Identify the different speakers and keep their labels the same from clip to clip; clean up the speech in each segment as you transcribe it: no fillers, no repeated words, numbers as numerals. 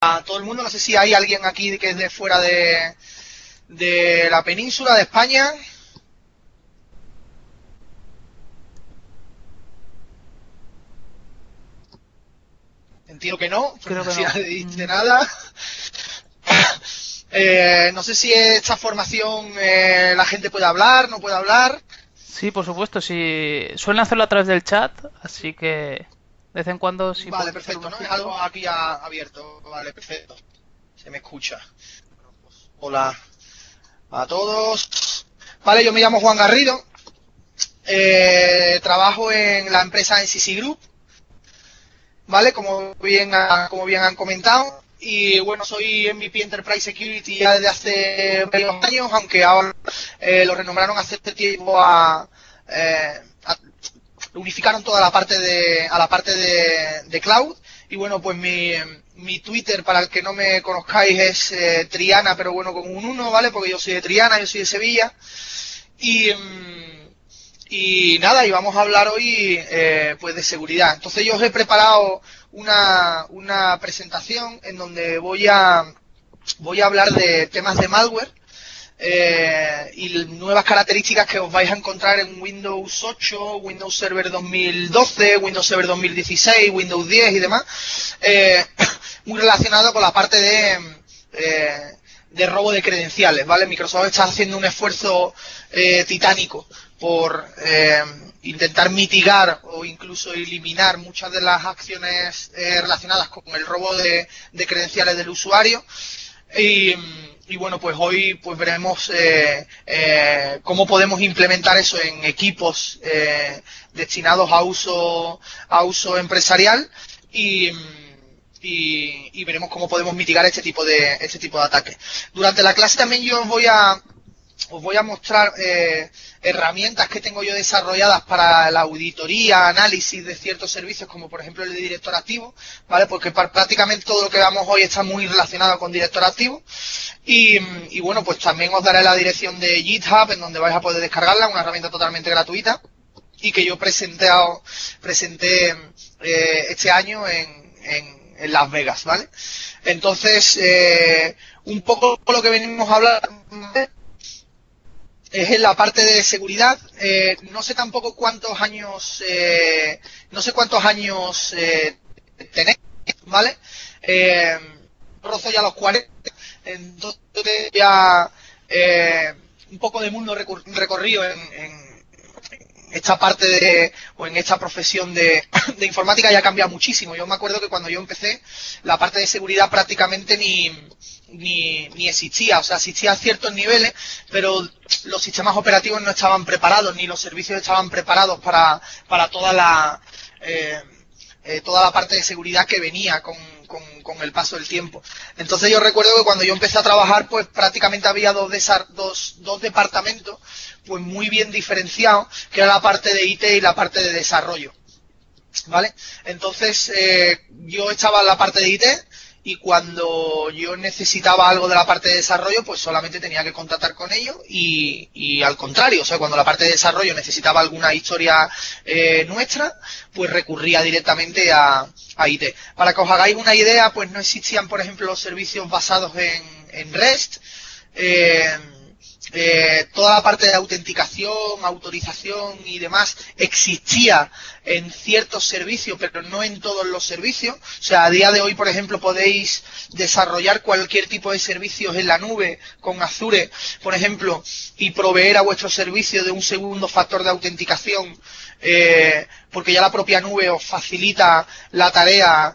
Speaker 1: a todo el mundo. No sé si hay alguien aquí que es de fuera de la península, de España. Entiendo que no,
Speaker 2: Creo que
Speaker 1: si
Speaker 2: no.
Speaker 1: nadie dice nada. No sé si esta formación la gente puede hablar, no puede hablar.
Speaker 2: Sí, por supuesto, sí. Suelen hacerlo a través del chat, así que de vez en cuando sí
Speaker 1: Vale,
Speaker 2: podemos echar un
Speaker 1: perfecto, ¿no? Es
Speaker 2: ojito.
Speaker 1: algo aquí abierto. Vale, perfecto. Se me escucha. Bueno, pues, hola a todos. Vale, yo me llamo Juan Garrido. Trabajo en la empresa NCC Group. ¿Vale? Como bien han comentado. Y bueno, soy MVP Enterprise Security ya desde hace varios años, aunque ahora lo renombraron hace tiempo unificaron toda la parte de cloud. Y bueno, pues mi Twitter, para el que no me conozcáis, es Triana, pero bueno, con un 1, ¿vale? Porque yo soy de Triana, yo soy de Sevilla. Y, y nada, y vamos a hablar hoy pues de seguridad. Entonces yo os he preparado una presentación en donde voy a hablar de temas de malware y nuevas características que os vais a encontrar en Windows 8, Windows Server 2012, Windows Server 2016, Windows 10 y demás, muy relacionado con la parte de robo de credenciales, ¿vale? Microsoft está haciendo un esfuerzo titánico por intentar mitigar o incluso eliminar muchas de las acciones relacionadas con el robo de credenciales del usuario. Y bueno, pues hoy pues veremos cómo podemos implementar eso en equipos destinados a uso empresarial y veremos cómo podemos mitigar este tipo de ataques. Durante la clase también yo os voy a mostrar herramientas que tengo yo desarrolladas para la auditoría, análisis de ciertos servicios, como por ejemplo el de director activo, ¿vale? Porque prácticamente todo lo que veamos hoy está muy relacionado con director activo. Y bueno, pues también os daré la dirección de GitHub, en donde vais a poder descargarla, una herramienta totalmente gratuita y que yo presenté este año en Las Vegas, ¿vale? Entonces, un poco lo que venimos a hablar es en la parte de seguridad. No sé tampoco cuántos años tenéis, ¿vale? Rozo ya los 40, entonces ya un poco de mundo recorrido en esta parte o en esta profesión de informática ya ha cambiado muchísimo. Yo me acuerdo que cuando yo empecé, la parte de seguridad prácticamente ni existía. O sea, existía a ciertos niveles, pero los sistemas operativos no estaban preparados, ni los servicios estaban preparados para toda la parte de seguridad que venía con el paso del tiempo. Entonces yo recuerdo que cuando yo empecé a trabajar, pues prácticamente había dos departamentos pues muy bien diferenciados, que era la parte de IT y la parte de desarrollo, ¿vale? Entonces yo estaba en la parte de IT y cuando yo necesitaba algo de la parte de desarrollo, pues solamente tenía que contactar con ellos y al contrario, o sea, cuando la parte de desarrollo necesitaba alguna historia nuestra, pues recurría directamente a IT. Para que os hagáis una idea, pues no existían, por ejemplo, los servicios basados en REST, toda la parte de autenticación, autorización y demás existía en ciertos servicios, pero no en todos los servicios. O sea, a día de hoy, por ejemplo, podéis desarrollar cualquier tipo de servicios en la nube con Azure, por ejemplo, y proveer a vuestro servicio de un segundo factor de autenticación, porque ya la propia nube os facilita la tarea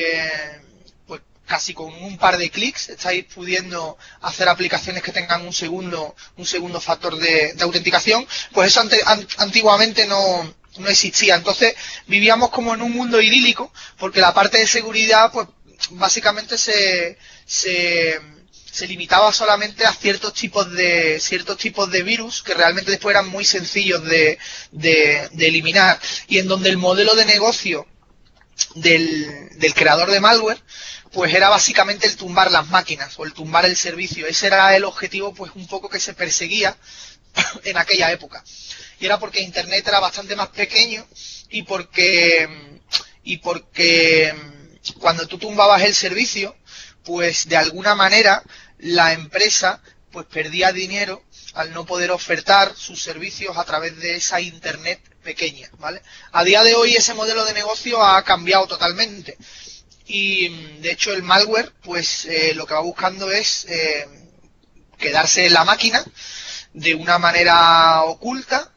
Speaker 1: casi con un par de clics estáis pudiendo hacer aplicaciones que tengan un segundo factor de autenticación. Pues eso antiguamente no existía. Entonces vivíamos como en un mundo idílico, porque la parte de seguridad pues básicamente se limitaba solamente a ciertos tipos de virus que realmente después eran muy sencillos de eliminar, y en donde el modelo de negocio del creador de malware pues era básicamente el tumbar las máquinas o el tumbar el servicio. Ese era el objetivo pues un poco que se perseguía en aquella época, y era porque Internet era bastante más pequeño y porque cuando tú tumbabas el servicio pues de alguna manera la empresa pues perdía dinero al no poder ofertar sus servicios a través de esa internet pequeña, ¿vale? A día de hoy ese modelo de negocio ha cambiado totalmente y de hecho el malware pues lo que va buscando es quedarse en la máquina de una manera oculta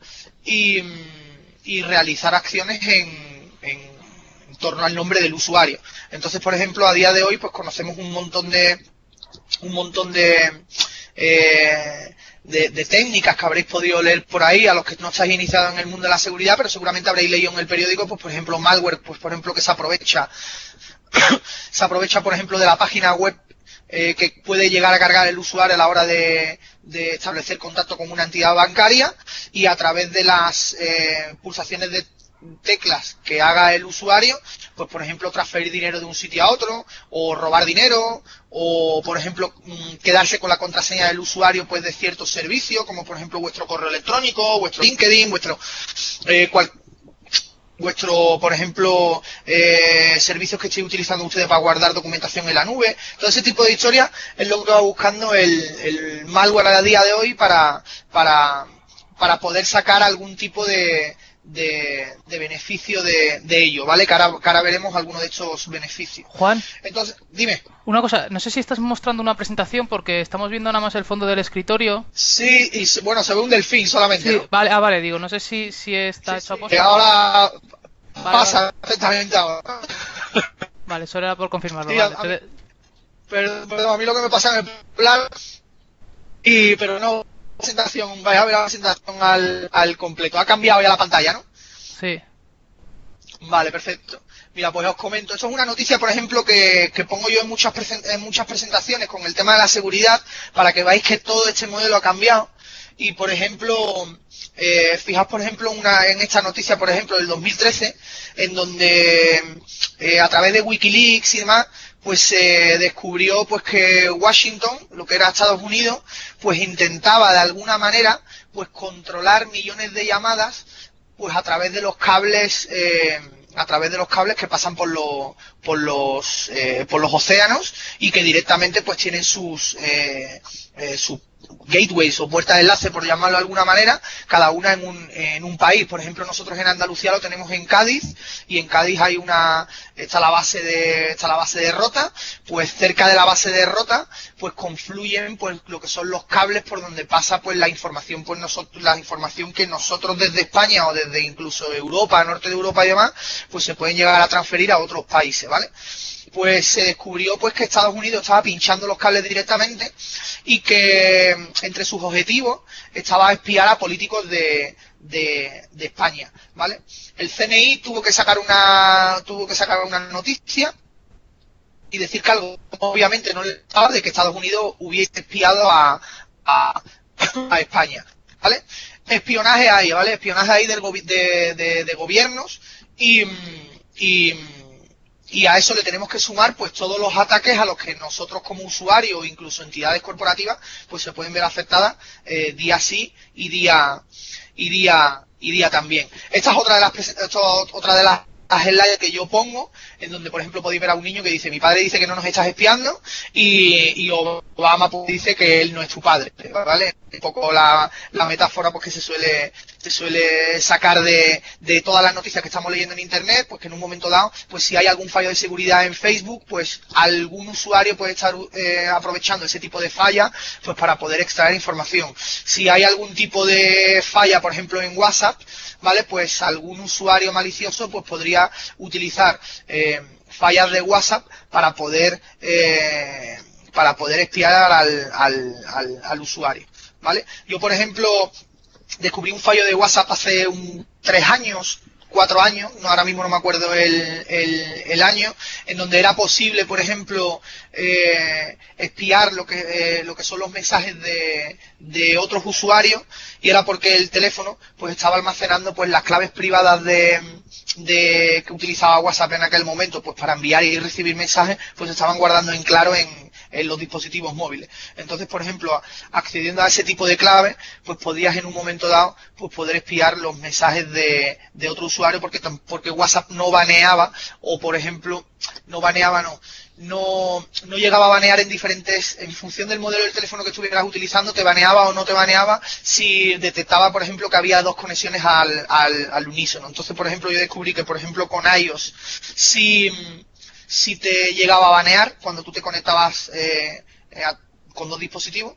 Speaker 1: y realizar acciones en torno al nombre del usuario. Entonces, por ejemplo, a día de hoy pues conocemos un montón de técnicas que habréis podido leer por ahí, a los que no estáis iniciados en el mundo de la seguridad, pero seguramente habréis leído en el periódico, pues por ejemplo, malware, pues por ejemplo, que se aprovecha por ejemplo, de la página web que puede llegar a cargar el usuario a la hora de establecer contacto con una entidad bancaria, y a través de las pulsaciones de teclas que haga el usuario, pues por ejemplo transferir dinero de un sitio a otro, o robar dinero, o por ejemplo quedarse con la contraseña del usuario pues de ciertos servicios, como por ejemplo vuestro correo electrónico, vuestro LinkedIn, vuestro por ejemplo servicios que estéis utilizando ustedes para guardar documentación en la nube. Todo ese tipo de historias es lo que va buscando el malware a día de hoy para poder sacar algún tipo de beneficio de ello, ¿vale? Que ahora veremos algunos de estos beneficios.
Speaker 2: Juan,
Speaker 1: entonces, dime.
Speaker 2: Una cosa, no sé si estás mostrando una presentación porque estamos viendo nada más el fondo del escritorio.
Speaker 1: Sí, y bueno, se ve un delfín solamente,
Speaker 2: Sí,
Speaker 1: ¿no?
Speaker 2: vale, digo, no sé si está hecho a posta.
Speaker 1: Ahora
Speaker 2: Vale,
Speaker 1: pasa perfectamente ahora.
Speaker 2: Vale, eso era por confirmarlo.
Speaker 1: Sí,
Speaker 2: Vale.
Speaker 1: Perdón, a mí lo que me pasa en el plan, pero no presentación, vais a ver la presentación al completo. Ha cambiado ya la pantalla, ¿no?
Speaker 2: Sí.
Speaker 1: Vale, perfecto. Mira, pues os comento. Esto es una noticia, por ejemplo, que pongo yo en muchas presentaciones con el tema de la seguridad, para que veáis que todo este modelo ha cambiado. Y, por ejemplo, fijaos, por ejemplo, en esta noticia, por ejemplo, del 2013, en donde a través de Wikileaks y demás, pues se descubrió pues que Washington, lo que era Estados Unidos, pues intentaba de alguna manera pues controlar millones de llamadas pues a través de los cables que pasan por los océanos, y que directamente pues tienen sus gateways o puertas de enlace, por llamarlo de alguna manera, cada una en un país. Por ejemplo, nosotros en Andalucía lo tenemos en Cádiz, y en Cádiz está la base de Rota. Pues cerca de la base de Rota pues confluyen pues lo que son los cables por donde pasa pues la información, pues la información que nosotros desde España o desde incluso Europa, norte de Europa y demás, pues se pueden llegar a transferir a otros países, ¿vale? Pues se descubrió pues que Estados Unidos estaba pinchando los cables directamente, y que entre sus objetivos estaba espiar a políticos de España, ¿vale? El CNI tuvo que sacar una noticia y decir que algo obviamente no le estaba, de que Estados Unidos hubiese espiado a España, ¿vale? Espionaje hay, ¿vale? Espionaje hay de gobiernos, y a eso le tenemos que sumar pues todos los ataques a los que nosotros como usuarios o incluso entidades corporativas pues se pueden ver afectadas día sí y día también. Esta es otra de las headlines que yo pongo, en donde por ejemplo podéis ver a un niño que dice: mi padre dice que no nos estás espiando, y Obama pues dice que él no es tu padre, ¿vale? Un poco la metáfora pues que se suele sacar de todas las noticias que estamos leyendo en internet, pues que en un momento dado, pues si hay algún fallo de seguridad en Facebook, pues algún usuario puede estar aprovechando ese tipo de falla pues para poder extraer información. Si hay algún tipo de falla, por ejemplo en WhatsApp, ¿vale? Pues algún usuario malicioso pues podría utilizar fallas de WhatsApp para poder espiar al usuario, ¿vale? Yo, por ejemplo, descubrí un fallo de WhatsApp hace 3 años, 4 años, ahora mismo no me acuerdo el año, en donde era posible, por ejemplo, espiar lo que son los mensajes de otros usuarios, y era porque el teléfono pues estaba almacenando pues las claves privadas que utilizaba WhatsApp en aquel momento pues para enviar y recibir mensajes, pues se estaban guardando en claro en los dispositivos móviles. Entonces, por ejemplo, accediendo a ese tipo de claves, pues podías en un momento dado pues poder espiar los mensajes de otro usuario, porque WhatsApp no baneaba, o por ejemplo, no llegaba a banear en función del modelo del teléfono que estuvieras utilizando, te baneaba o no te baneaba si detectaba, por ejemplo, que había dos conexiones al unísono. Entonces, por ejemplo, yo descubrí que, por ejemplo, con iOS, si te llegaba a banear cuando tú te conectabas con dos dispositivos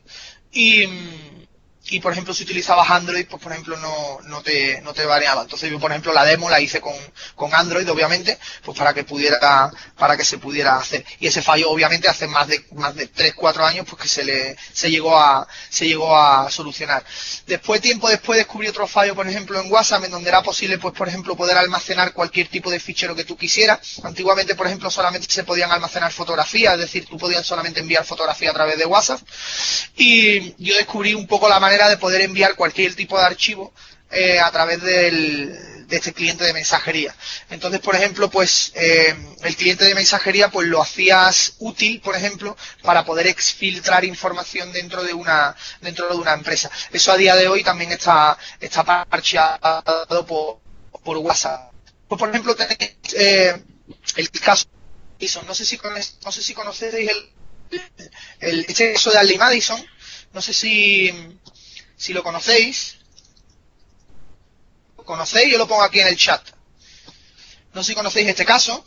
Speaker 1: y por ejemplo si utilizabas Android pues por ejemplo no te baneaba. Entonces yo por ejemplo la demo la hice con Android obviamente pues para que se pudiera hacer, y ese fallo obviamente hace más de 3-4 años pues que se llegó a solucionar. Tiempo después descubrí otro fallo por ejemplo en WhatsApp en donde era posible pues por ejemplo poder almacenar cualquier tipo de fichero que tú quisieras. Antiguamente por ejemplo solamente se podían almacenar fotografías, es decir, tú podías solamente enviar fotografía a través de WhatsApp, y yo descubrí un poco la manera de poder enviar cualquier tipo de archivo a través de este cliente de mensajería. Entonces, por ejemplo, pues el cliente de mensajería pues lo hacías útil, por ejemplo, para poder exfiltrar información dentro de una empresa. Eso a día de hoy también está parcheado por WhatsApp. Pues, por ejemplo, tenéis el caso de Madison. No sé si conocéis este caso de Harley Madison. No sé si lo conocéis. ¿Lo conocéis? Yo lo pongo aquí en el chat. No sé si conocéis este caso.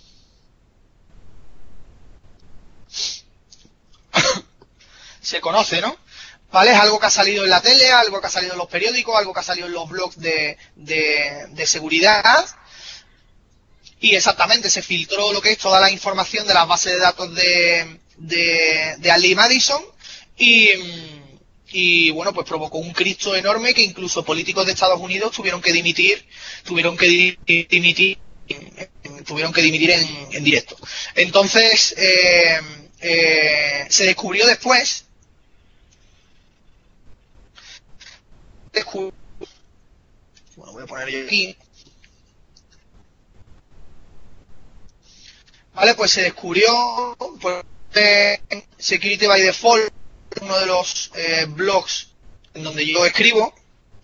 Speaker 1: Se conoce, ¿no? ¿Vale? Es algo que ha salido en la tele, algo que ha salido en los periódicos, algo que ha salido en los blogs de seguridad. Y exactamente, se filtró lo que es toda la información de las bases de datos de Harley Madison y bueno, pues provocó un Cristo enorme que incluso políticos de Estados Unidos tuvieron que dimitir en directo. Entonces, se descubrió después, bueno, voy a poner yo aquí, vale, pues se descubrió por Security by Default, uno de los blogs en donde yo escribo.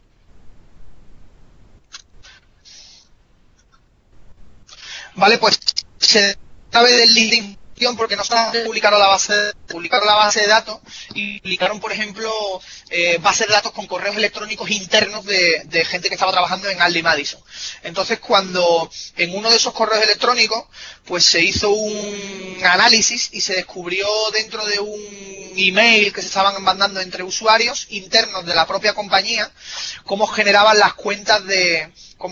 Speaker 1: Vale, pues se sabe del link de información porque no solamente publicaron la base de datos y publicaron, por ejemplo, bases de datos con correos electrónicos internos de gente que estaba trabajando en Harley Madison. Entonces, cuando en uno de esos correos electrónicos, pues se hizo un análisis y se descubrió dentro de un email que se estaban mandando entre usuarios internos de la propia compañía cómo generaban las cuentas de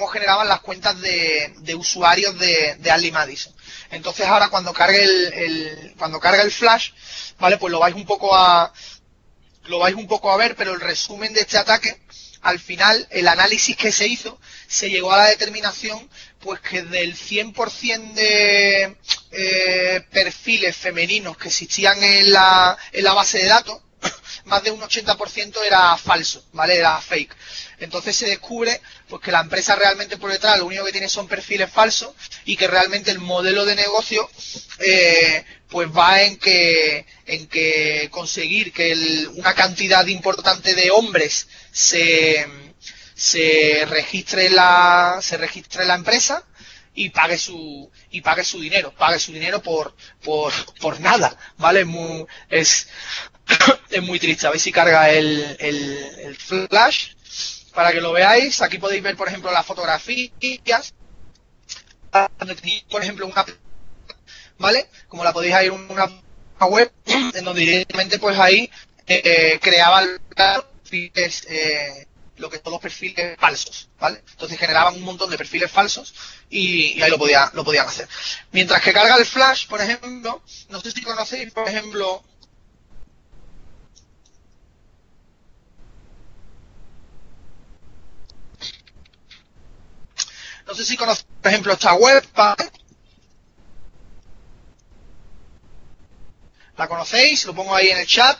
Speaker 1: usuarios de Harley Madison. Entonces ahora cuando cargue el flash, vale, pues lo vais un poco a ver, pero el resumen de este ataque, al final, el análisis que se hizo, se llegó a la determinación pues que del 100% de perfiles femeninos que existían en la base de datos, más de un 80% era falso, ¿vale? Era fake. Entonces se descubre pues que la empresa realmente por detrás lo único que tiene son perfiles falsos y que realmente el modelo de negocio pues va en que conseguir que una cantidad importante de hombres se registre en la empresa y pague su dinero por nada, ¿vale? Es muy triste. A ver si carga el flash para que lo veáis. Aquí podéis ver, por ejemplo, las fotografías. Por ejemplo, una, ¿vale? Como la podéis ver en una web, en donde directamente, pues ahí creaban perfiles, lo que son los perfiles falsos, ¿vale? Entonces generaban un montón de perfiles falsos y ahí lo podían hacer. Mientras que carga el flash, por ejemplo, no sé si conocéis, por ejemplo, por ejemplo, esta web, ¿vale? ¿La conocéis? Lo pongo ahí en el chat.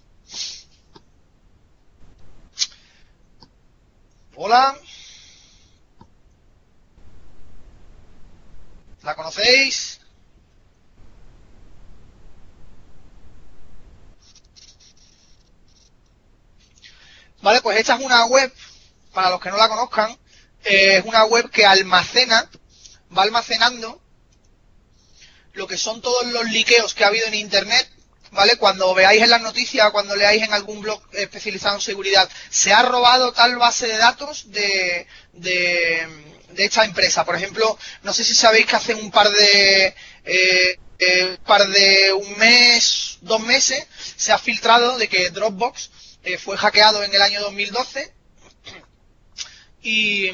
Speaker 1: Hola. ¿La conocéis? Vale, pues esta es una web, para los que no la conozcan, es una web que va almacenando lo que son todos los liqueos que ha habido en internet, ¿vale? Cuando veáis en las noticias, cuando leáis en algún blog especializado en seguridad, se ha robado tal base de datos de esta empresa. Por ejemplo, no sé si sabéis que hace un un mes, 2 meses, se ha filtrado de que Dropbox fue hackeado en el año 2012 y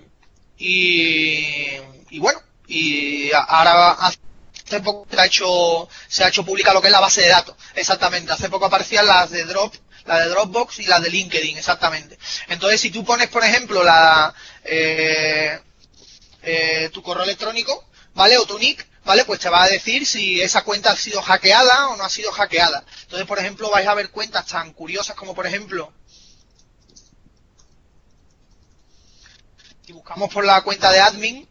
Speaker 1: bueno, y ahora hace poco se ha hecho pública lo que es la base de datos, exactamente. Hace poco aparecían las de Dropbox y las de LinkedIn, exactamente. Entonces, si tú pones, por ejemplo, tu correo electrónico, ¿vale? O tu nick, ¿vale? Pues te va a decir si esa cuenta ha sido hackeada o no ha sido hackeada. Entonces, por ejemplo, vais a ver cuentas tan curiosas como, por ejemplo, si buscamos por la cuenta de admin,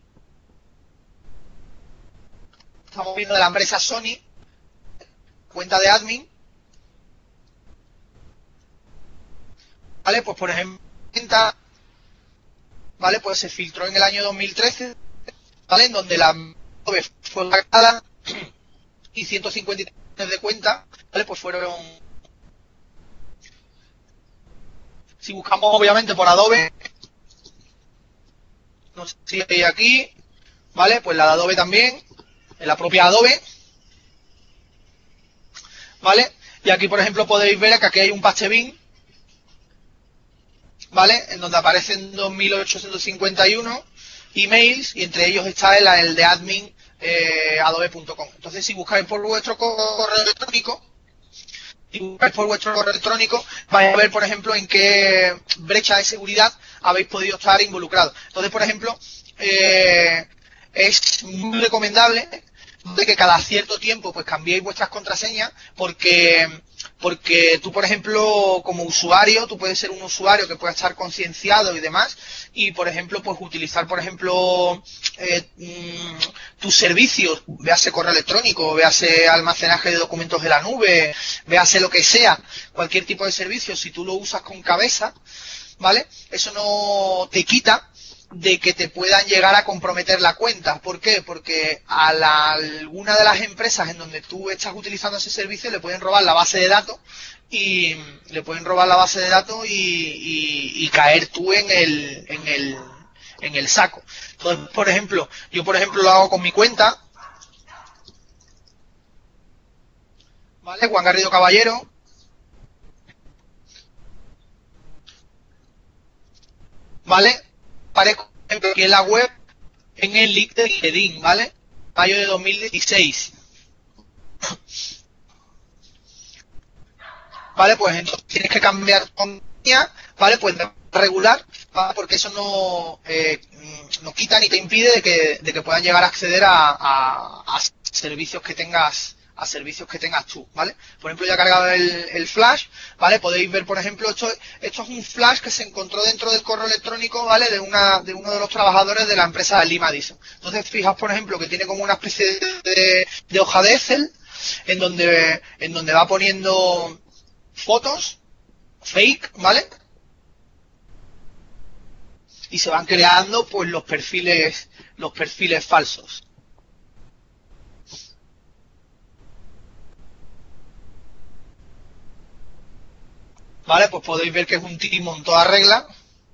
Speaker 1: estamos viendo de la empresa Sony, cuenta de admin, ¿vale? Pues por ejemplo, cuenta, ¿vale? Pues se filtró en el año 2013, ¿vale? En donde la Adobe fue hackeada y 153 millones de cuentas, ¿vale? Pues fueron... Si buscamos obviamente por Adobe, no sé si hay aquí, ¿vale? Pues la de Adobe también, en la propia Adobe, ¿vale? Y aquí, por ejemplo, podéis ver que aquí hay un patch bin, ¿vale? En donde aparecen 2.851 emails y entre ellos está el de admin adobe.com. Entonces, si buscáis por vuestro correo electrónico, vais a ver, por ejemplo, en qué brecha de seguridad habéis podido estar involucrados. Entonces, por ejemplo, es muy recomendable de que cada cierto tiempo pues cambiéis vuestras contraseñas porque tú, por ejemplo, como usuario, tú puedes ser un usuario que pueda estar concienciado y demás y, por ejemplo, pues utilizar, por ejemplo, tus servicios, véase correo electrónico, véase almacenaje de documentos de la nube, véase lo que sea, cualquier tipo de servicio, si tú lo usas con cabeza, ¿vale? Eso no te quita de que te puedan llegar a comprometer la cuenta. ¿Por qué? Porque a alguna de las empresas en donde tú estás utilizando ese servicio le pueden robar la base de datos y caer tú en el saco. Entonces, por ejemplo, yo lo hago con mi cuenta, ¿vale? Juan Garrido Caballero, ¿vale? Aparezco, por ejemplo, aquí en la web, en el link de LinkedIn, ¿vale? Mayo de 2016. ¿Vale? Pues entonces tienes que cambiar tu compañía, ¿vale? Pues regular, ¿vale? Porque eso no quita ni te impide de que puedan llegar a acceder a servicios que tengas tú, ¿vale? Por ejemplo, ya he cargado el flash, ¿vale? Podéis ver, por ejemplo, esto es un flash que se encontró dentro del correo electrónico, ¿vale? De uno de los trabajadores de la empresa Lee Madison. Entonces, fijaos, por ejemplo, que tiene como una especie de hoja de Excel en donde va poniendo fotos fake, ¿vale? Y se van creando pues los perfiles falsos. ¿Vale? Pues podéis ver que es un timo en toda regla.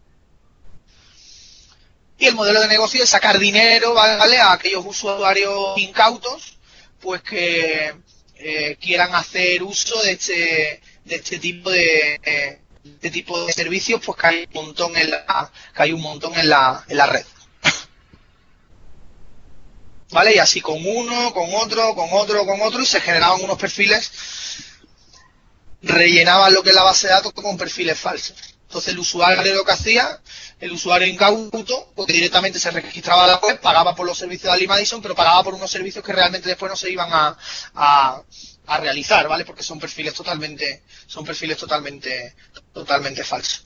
Speaker 1: Y el modelo de negocio es sacar dinero, ¿vale? A aquellos usuarios incautos, pues que quieran hacer uso de este tipo de servicios, pues que hay un montón en la red. ¿Vale? Y así con uno, con otro, y se generaban unos perfiles, rellenaban lo que es la base de datos con perfiles falsos. Entonces el usuario lo que hacía, el usuario incauto, porque directamente se registraba a la web, pagaba por los servicios de Lee Madison, pero pagaba por unos servicios que realmente después no se iban a realizar, ¿vale? Porque son perfiles totalmente falsos.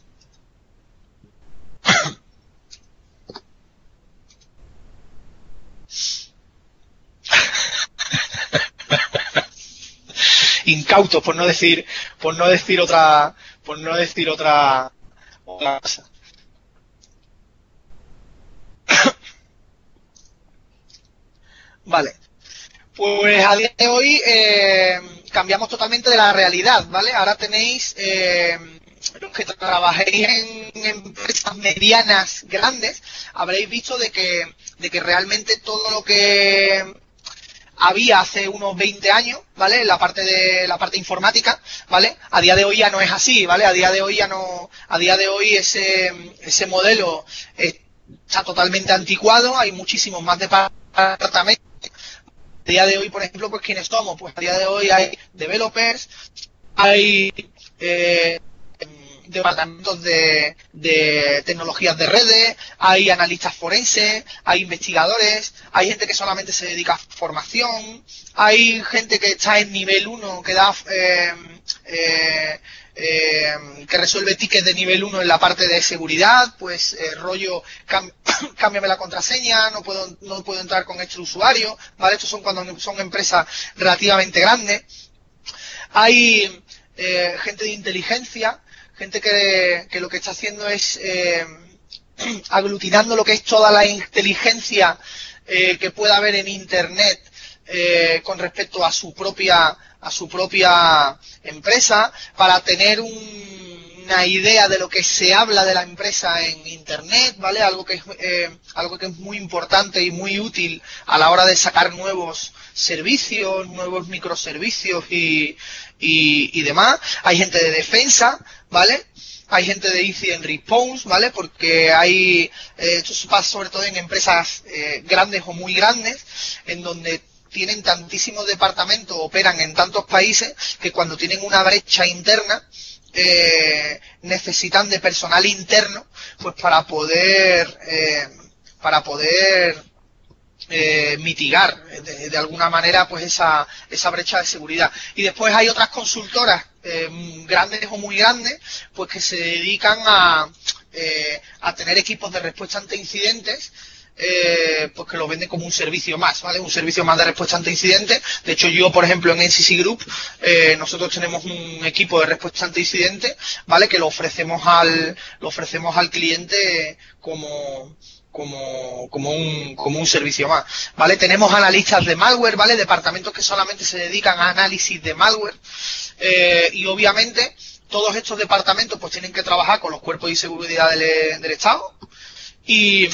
Speaker 1: Incautos, por no decir otra cosa. Vale. Pues a día de hoy cambiamos totalmente de la realidad, ¿vale? Ahora tenéis los que trabajéis en empresas medianas, grandes, habréis visto de que realmente todo lo que había hace unos 20 años, ¿vale? La parte informática, ¿vale? A día de hoy ya no es así, ¿vale? A día de hoy ese modelo está totalmente anticuado, hay muchísimos más departamentos. A día de hoy, por ejemplo, pues ¿quiénes somos? Pues a día de hoy hay developers, hay departamentos de tecnologías de redes, hay analistas forenses, hay investigadores, hay gente que solamente se dedica a formación, hay gente que está en nivel 1, que da que resuelve tickets de nivel 1 en la parte de seguridad, pues rollo cámbiame la contraseña, no puedo entrar con este usuario, ¿vale? Estos son cuando son empresas relativamente grandes. Hay gente de inteligencia, gente que lo que está haciendo es aglutinando lo que es toda la inteligencia que pueda haber en Internet con respecto a su propia empresa, para tener una idea de lo que se habla de la empresa en Internet, ¿vale? Algo que es muy importante y muy útil a la hora de sacar nuevos servicios, nuevos microservicios y demás. Hay gente de defensa, ¿vale? Hay gente de incident response, ¿vale? Porque esto se pasa sobre todo en empresas grandes o muy grandes, en donde tienen tantísimos departamentos, operan en tantos países, que cuando tienen una brecha interna, necesitan de personal interno, pues para poder mitigar de alguna manera pues esa brecha de seguridad. Y después hay otras consultoras grandes o muy grandes, pues que se dedican a tener equipos de respuesta ante incidentes, pues que lo venden como un servicio más, ¿vale? Un servicio más de respuesta ante incidentes. De hecho, yo, por ejemplo, en NCC Group, nosotros tenemos un equipo de respuesta ante incidentes, ¿vale? Que lo ofrecemos al cliente como un servicio más, ¿vale? Tenemos analistas de malware, ¿vale? Departamentos que solamente se dedican a análisis de malware, y obviamente todos estos departamentos pues tienen que trabajar con los cuerpos de seguridad del Estado y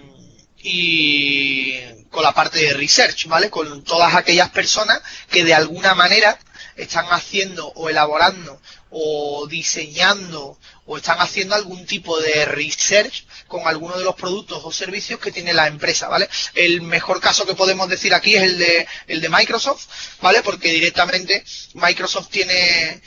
Speaker 1: con la parte de research, ¿vale? Con todas aquellas personas que de alguna manera están haciendo o elaborando o diseñando o están haciendo algún tipo de research con alguno de los productos o servicios que tiene la empresa, ¿vale? El mejor caso que podemos decir aquí es el de Microsoft, ¿vale? Porque directamente Microsoft tiene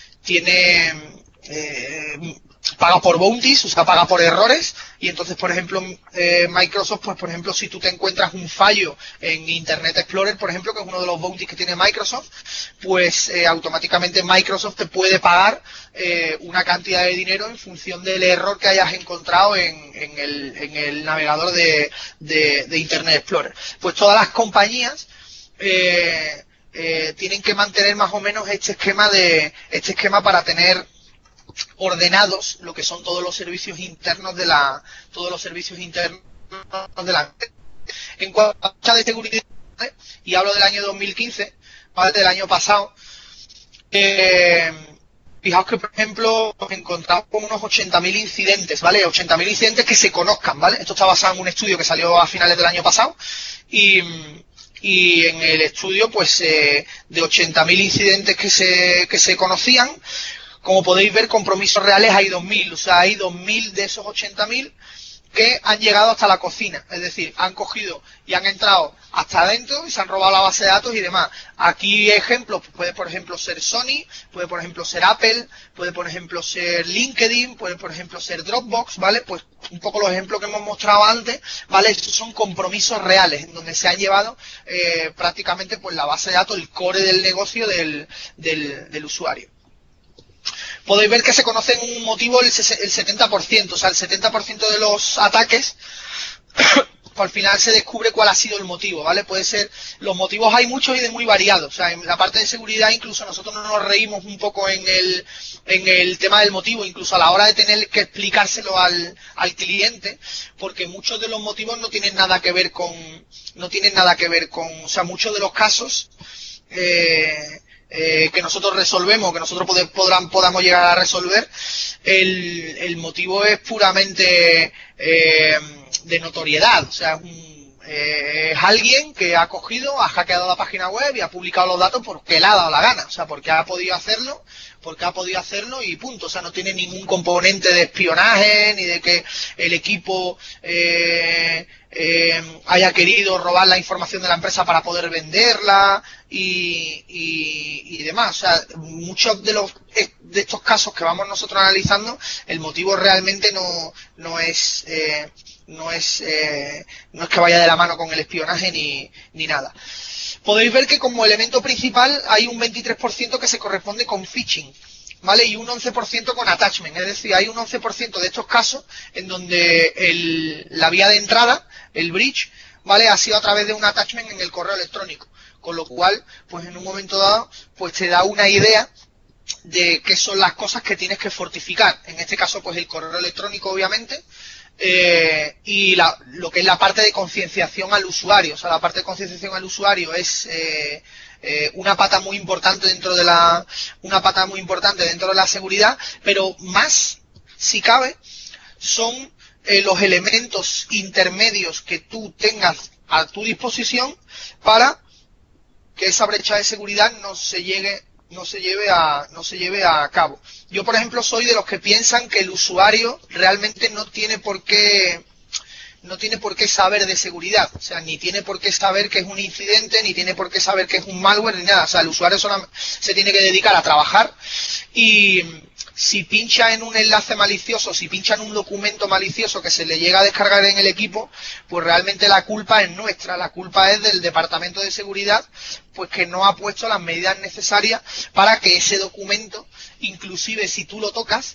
Speaker 1: paga por bounties, o sea, paga por errores, y entonces, por ejemplo, Microsoft, pues, por ejemplo, si tú te encuentras un fallo en Internet Explorer, por ejemplo, que es uno de los bounties que tiene Microsoft, pues automáticamente Microsoft te puede pagar una cantidad de dinero en función del error que hayas encontrado en el navegador de Internet Explorer. Pues todas las compañías tienen que mantener más o menos este esquema para tener ordenados lo que son todos los servicios internos de la en cuanto a taxa de seguridad, ¿vale? Y hablo del año 2015, ¿vale? Del año pasado, fijaos que, por ejemplo, nos encontramos con unos 80.000 incidentes, ¿vale? 80.000 incidentes que se conozcan, ¿vale? Esto está basado en un estudio que salió a finales del año pasado y en el estudio, pues, de 80.000 incidentes que se conocían, como podéis ver, compromisos reales hay 2.000, o sea, hay 2.000 de esos 80.000 que han llegado hasta la cocina, es decir, han cogido y han entrado hasta adentro y se han robado la base de datos y demás. Aquí ejemplos, pues puede por ejemplo ser Sony, puede por ejemplo ser Apple, puede por ejemplo ser LinkedIn, puede por ejemplo ser Dropbox, ¿vale? Pues un poco los ejemplos que hemos mostrado antes, ¿vale? Estos son compromisos reales, en donde se han llevado prácticamente pues la base de datos, el core del negocio del usuario. Podéis ver que se conoce en un motivo el 70%, o sea, el 70% de los ataques al final se descubre cuál ha sido el motivo, ¿vale? Puede ser, los motivos hay muchos y de muy variados, o sea, en la parte de seguridad incluso nosotros nos reímos un poco en el tema del motivo, incluso a la hora de tener que explicárselo al cliente, porque muchos de los motivos no tienen nada que ver con, o sea, muchos de los casos, que nosotros resolvemos, que nosotros podamos llegar a resolver, el motivo es puramente de notoriedad, o sea, es alguien que ha cogido, ha hackeado la página web y ha publicado los datos porque le ha dado la gana, o sea, porque ha podido hacerlo y punto, o sea, no tiene ningún componente de espionaje ni de que el equipo haya querido robar la información de la empresa para poder venderla y demás, o sea, muchos de estos casos que vamos nosotros analizando, el motivo realmente no es que vaya de la mano con el espionaje ni nada. Podéis ver que como elemento principal hay un 23% que se corresponde con phishing, ¿vale? Y un 11% con attachment, es decir, hay un 11% de estos casos en donde la vía de entrada, el breach, ¿vale? Ha sido a través de un attachment en el correo electrónico, con lo cual, pues en un momento dado, pues te da una idea de qué son las cosas que tienes que fortificar. En este caso, pues el correo electrónico, obviamente, y lo que es la parte de concienciación al usuario. O sea, la parte de concienciación al usuario es una pata muy importante dentro de la seguridad, pero más, si cabe, son los elementos intermedios que tú tengas a tu disposición para que esa brecha de seguridad no se lleve a cabo. Yo, por ejemplo, soy de los que piensan que el usuario realmente no tiene por qué saber de seguridad, o sea, ni tiene por qué saber que es un incidente, ni tiene por qué saber que es un malware, ni nada. O sea, el usuario solamente se tiene que dedicar a trabajar, y si pincha en un enlace malicioso, si pincha en un documento malicioso que se le llega a descargar en el equipo, pues realmente la culpa es nuestra, la culpa es del departamento de seguridad, pues que no ha puesto las medidas necesarias para que ese documento, inclusive si tú lo tocas,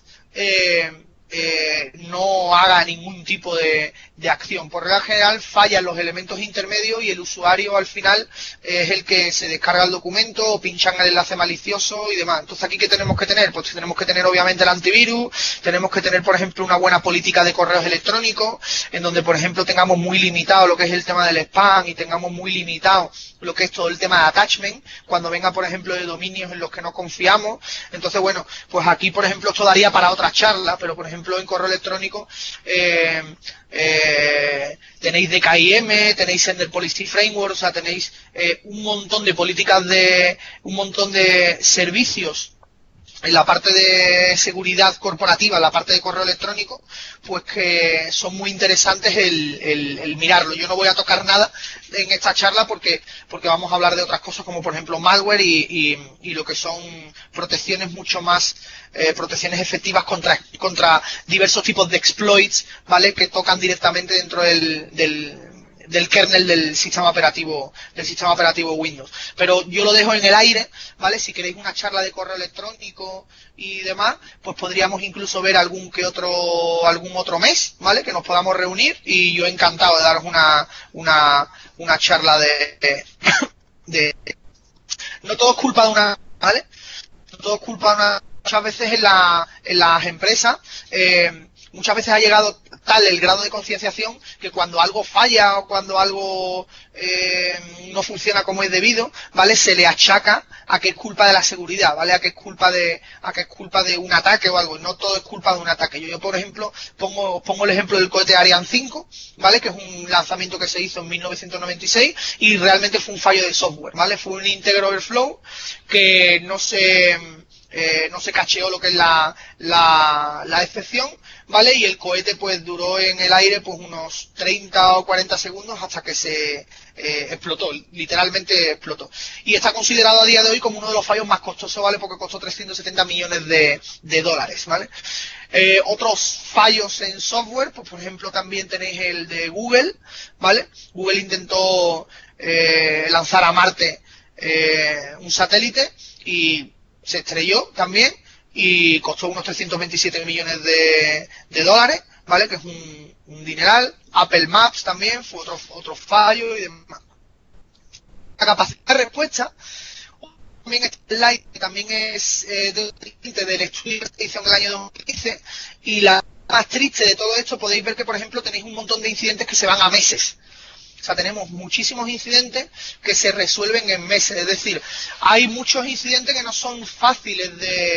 Speaker 1: no haga ningún tipo de acción. Por regla general fallan los elementos intermedios y el usuario al final es el que se descarga el documento o pinchan el enlace malicioso y demás. Entonces, ¿aquí qué tenemos que tener? Pues tenemos que tener obviamente el antivirus, tenemos que tener, por ejemplo, una buena política de correos electrónicos, en donde, por ejemplo, tengamos muy limitado lo que es el tema del spam y tengamos muy limitado lo que es todo el tema de attachment, cuando venga, por ejemplo, de dominios en los que no confiamos. Entonces, bueno, pues aquí, por ejemplo, esto daría para otra charla, pero, por ejemplo, en correo electrónico tenéis DKIM, tenéis Sender Policy Framework, o sea, tenéis un montón de políticas un montón de servicios en la parte de seguridad corporativa, en la parte de correo electrónico, pues que son muy interesantes el mirarlo. Yo no voy a tocar nada en esta charla porque vamos a hablar de otras cosas como, por ejemplo, malware y lo que son protecciones mucho más, protecciones efectivas contra diversos tipos de exploits, ¿vale? Que tocan directamente dentro del kernel del sistema operativo Windows. Pero yo lo dejo en el aire, ¿vale? Si queréis una charla de correo electrónico y demás, pues podríamos incluso ver algún otro mes, ¿vale? Que nos podamos reunir, y yo encantado de daros una charla de no todo es culpa de una, ¿vale? No todo es culpa de una. Muchas veces en las empresas, muchas veces ha llegado tal el grado de concienciación que cuando algo falla o cuando algo no funciona como es debido, ¿vale? Se le achaca a que es culpa de la seguridad, ¿vale? A que es culpa de un ataque o algo, y no todo es culpa de un ataque. Yo por ejemplo, pongo el ejemplo del cohete Ariane 5, ¿vale? Que es un lanzamiento que se hizo en 1996 y realmente fue un fallo de software, ¿vale? Fue un integer overflow que no se cacheó lo que es la excepción, ¿vale? Y el cohete pues duró en el aire pues unos 30 o 40 segundos hasta que se explotó, literalmente explotó. Y está considerado a día de hoy como uno de los fallos más costosos, ¿vale? Porque costó 370 millones de dólares, ¿vale? Otros fallos en software, pues por ejemplo también tenéis el de Google, ¿vale? Google intentó lanzar a Marte un satélite y se estrelló también y costó unos 327 millones de dólares, ¿vale? Que es un dineral. Apple Maps también fue otro fallo y demás. La capacidad de respuesta también está Light, que también es del estudio que se hizo en el año 2015, y la más triste de todo esto, podéis ver que, por ejemplo, tenéis un montón de incidentes que se van a meses. O sea, tenemos muchísimos incidentes que se resuelven en meses. Es decir, hay muchos incidentes que no son fáciles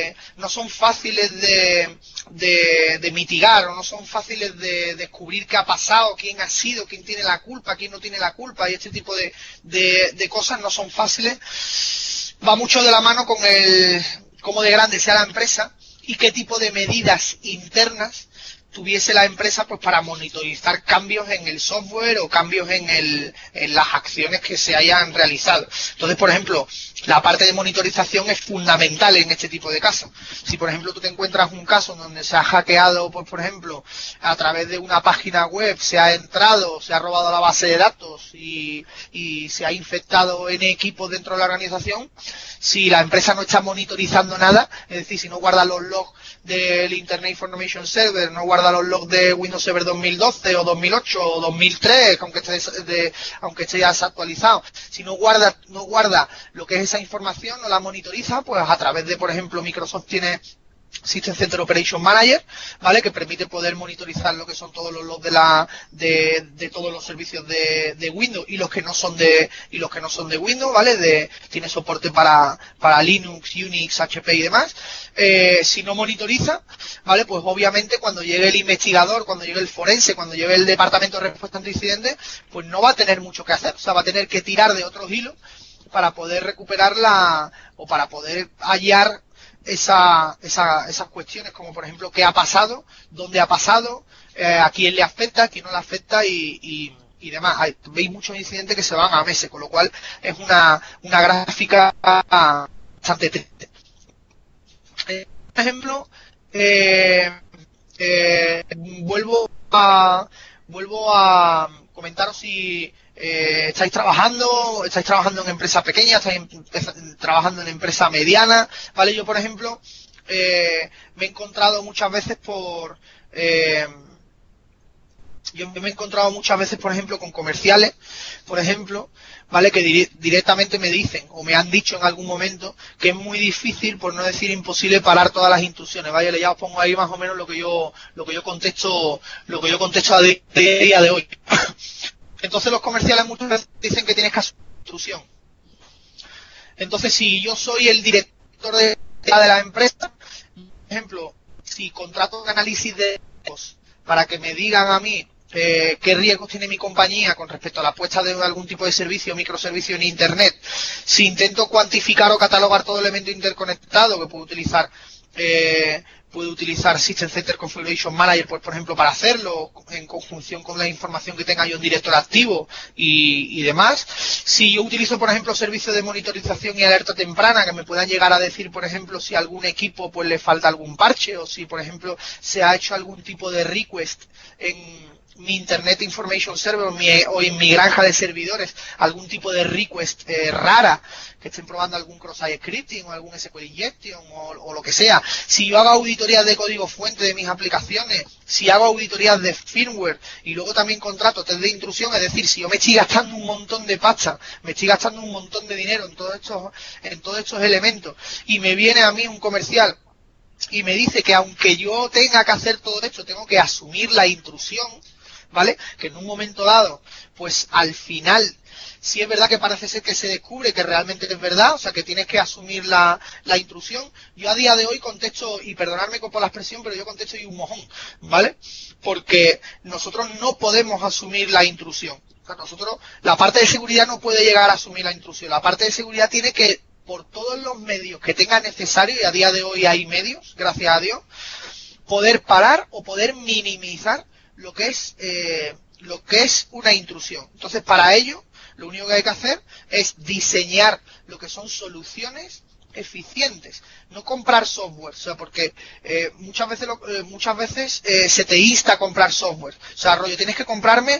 Speaker 1: de mitigar, o no son fáciles de descubrir qué ha pasado, quién ha sido, quién tiene la culpa, quién no tiene la culpa, y este tipo de cosas no son fáciles. Va mucho de la mano con cómo de grande sea la empresa y qué tipo de medidas internas tuviese la empresa, pues, para monitorizar cambios en el software o cambios en las acciones que se hayan realizado. Entonces, por ejemplo, la parte de monitorización es fundamental en este tipo de casos. Si, por ejemplo, tú te encuentras un caso donde se ha hackeado, pues, por ejemplo, a través de una página web, se ha entrado, se ha robado la base de datos y se ha infectado N equipos dentro de la organización, si la empresa no está monitorizando nada, es decir, si no guarda los logs del Internet Information Server, no guarda los logs de Windows Server 2012 o 2008 o 2003, aunque esté ya desactualizado, si no guarda lo que es esa información, no la monitoriza, pues a través de, por ejemplo, Microsoft tiene System Center Operation Manager, ¿vale? Que permite poder monitorizar lo que son todos los logs de todos los servicios de Windows y los que no son de Windows, ¿vale? Tiene soporte para Linux, Unix, HP y demás. Si no monitoriza, ¿vale? Pues obviamente cuando llegue el investigador, cuando llegue el forense, cuando llegue el departamento de respuesta ante incidentes, pues no va a tener mucho que hacer. O sea, va a tener que tirar de otros hilos para poder recuperarla o para poder hallar esas cuestiones, como por ejemplo qué ha pasado, dónde ha pasado, a quién le afecta, a quién no le afecta y demás. Veis muchos incidentes que se van a meses, con lo cual es una gráfica bastante triste. Por ejemplo, vuelvo a comentaros si estáis trabajando en empresa pequeña, estáis trabajando en empresa mediana, ¿vale? Yo, por ejemplo, me he encontrado muchas veces por ejemplo, con comerciales, por ejemplo, ¿vale? Que directamente me dicen o me han dicho en algún momento que es muy difícil, por no decir imposible, parar todas las intrusiones, ¿vale? Ya os pongo ahí más o menos lo que yo contesto a día de hoy. Entonces los comerciales muchas veces dicen que tienes que hacer una intrusión. Entonces, si yo soy el director de la empresa, por ejemplo, si contrato un análisis de riesgos para que me digan a mí qué riesgos tiene mi compañía con respecto a la puesta de algún tipo de servicio o microservicio en Internet, si intento cuantificar o catalogar todo elemento interconectado que puedo utilizar System Center Configuration Manager, pues, por ejemplo, para hacerlo en conjunción con la información que tenga yo en director activo y demás. Si yo utilizo, por ejemplo, servicios de monitorización y alerta temprana que me puedan llegar a decir, por ejemplo, si a algún equipo pues le falta algún parche o si, por ejemplo, se ha hecho algún tipo de request en mi Internet Information Server o en mi granja de servidores, algún tipo de request rara, que estén probando algún cross-site scripting o algún SQL injection o lo que sea. Si yo hago auditorías de código fuente de mis aplicaciones, si hago auditorías de firmware y luego también contrato test de intrusión, es decir, si yo me estoy gastando un montón de pasta, me estoy gastando un montón de dinero en todos estos elementos y me viene a mí un comercial y me dice que aunque yo tenga que hacer todo esto, tengo que asumir la intrusión, ¿vale? Que en un momento dado, pues al final, sí es verdad que parece ser que se descubre que realmente es verdad, o sea que tienes que asumir la intrusión. Yo a día de hoy contesto, y perdonadme por la expresión, pero yo contesto y un mojón, ¿vale? Porque nosotros no podemos asumir la intrusión. O sea, la parte de seguridad no puede llegar a asumir la intrusión. La parte de seguridad tiene que, por todos los medios que tenga necesario, y a día de hoy hay medios, gracias a Dios, poder parar o poder minimizar lo que es una intrusión. Entonces, para ello, lo único que hay que hacer es diseñar lo que son soluciones eficientes, no comprar software, o sea, porque muchas veces se te insta a comprar software, o sea, rollo, tienes que comprarme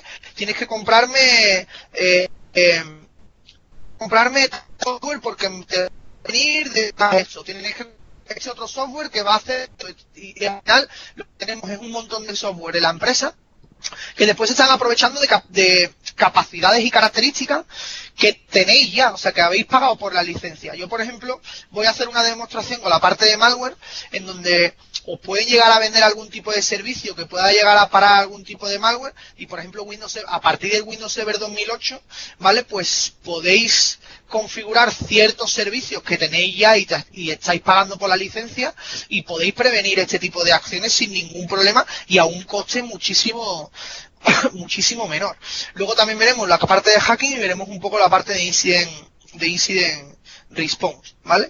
Speaker 1: software porque te va a venir de esto, tienes que ese otro software que va a hacer, y al final lo que tenemos es un montón de software en la empresa que después se están aprovechando de capacidades y características que tenéis ya, o sea, que habéis pagado por la licencia. Yo, por ejemplo, voy a hacer una demostración con la parte de malware en donde os pueden llegar a vender algún tipo de servicio que pueda llegar a parar algún tipo de malware y, por ejemplo, a partir del Windows Server 2008, ¿vale? Pues podéis configurar ciertos servicios que tenéis ya y estáis pagando por la licencia y podéis prevenir este tipo de acciones sin ningún problema y a un coste muchísimo menor. Luego también veremos la parte de hacking y veremos un poco la parte de incident response, ¿vale?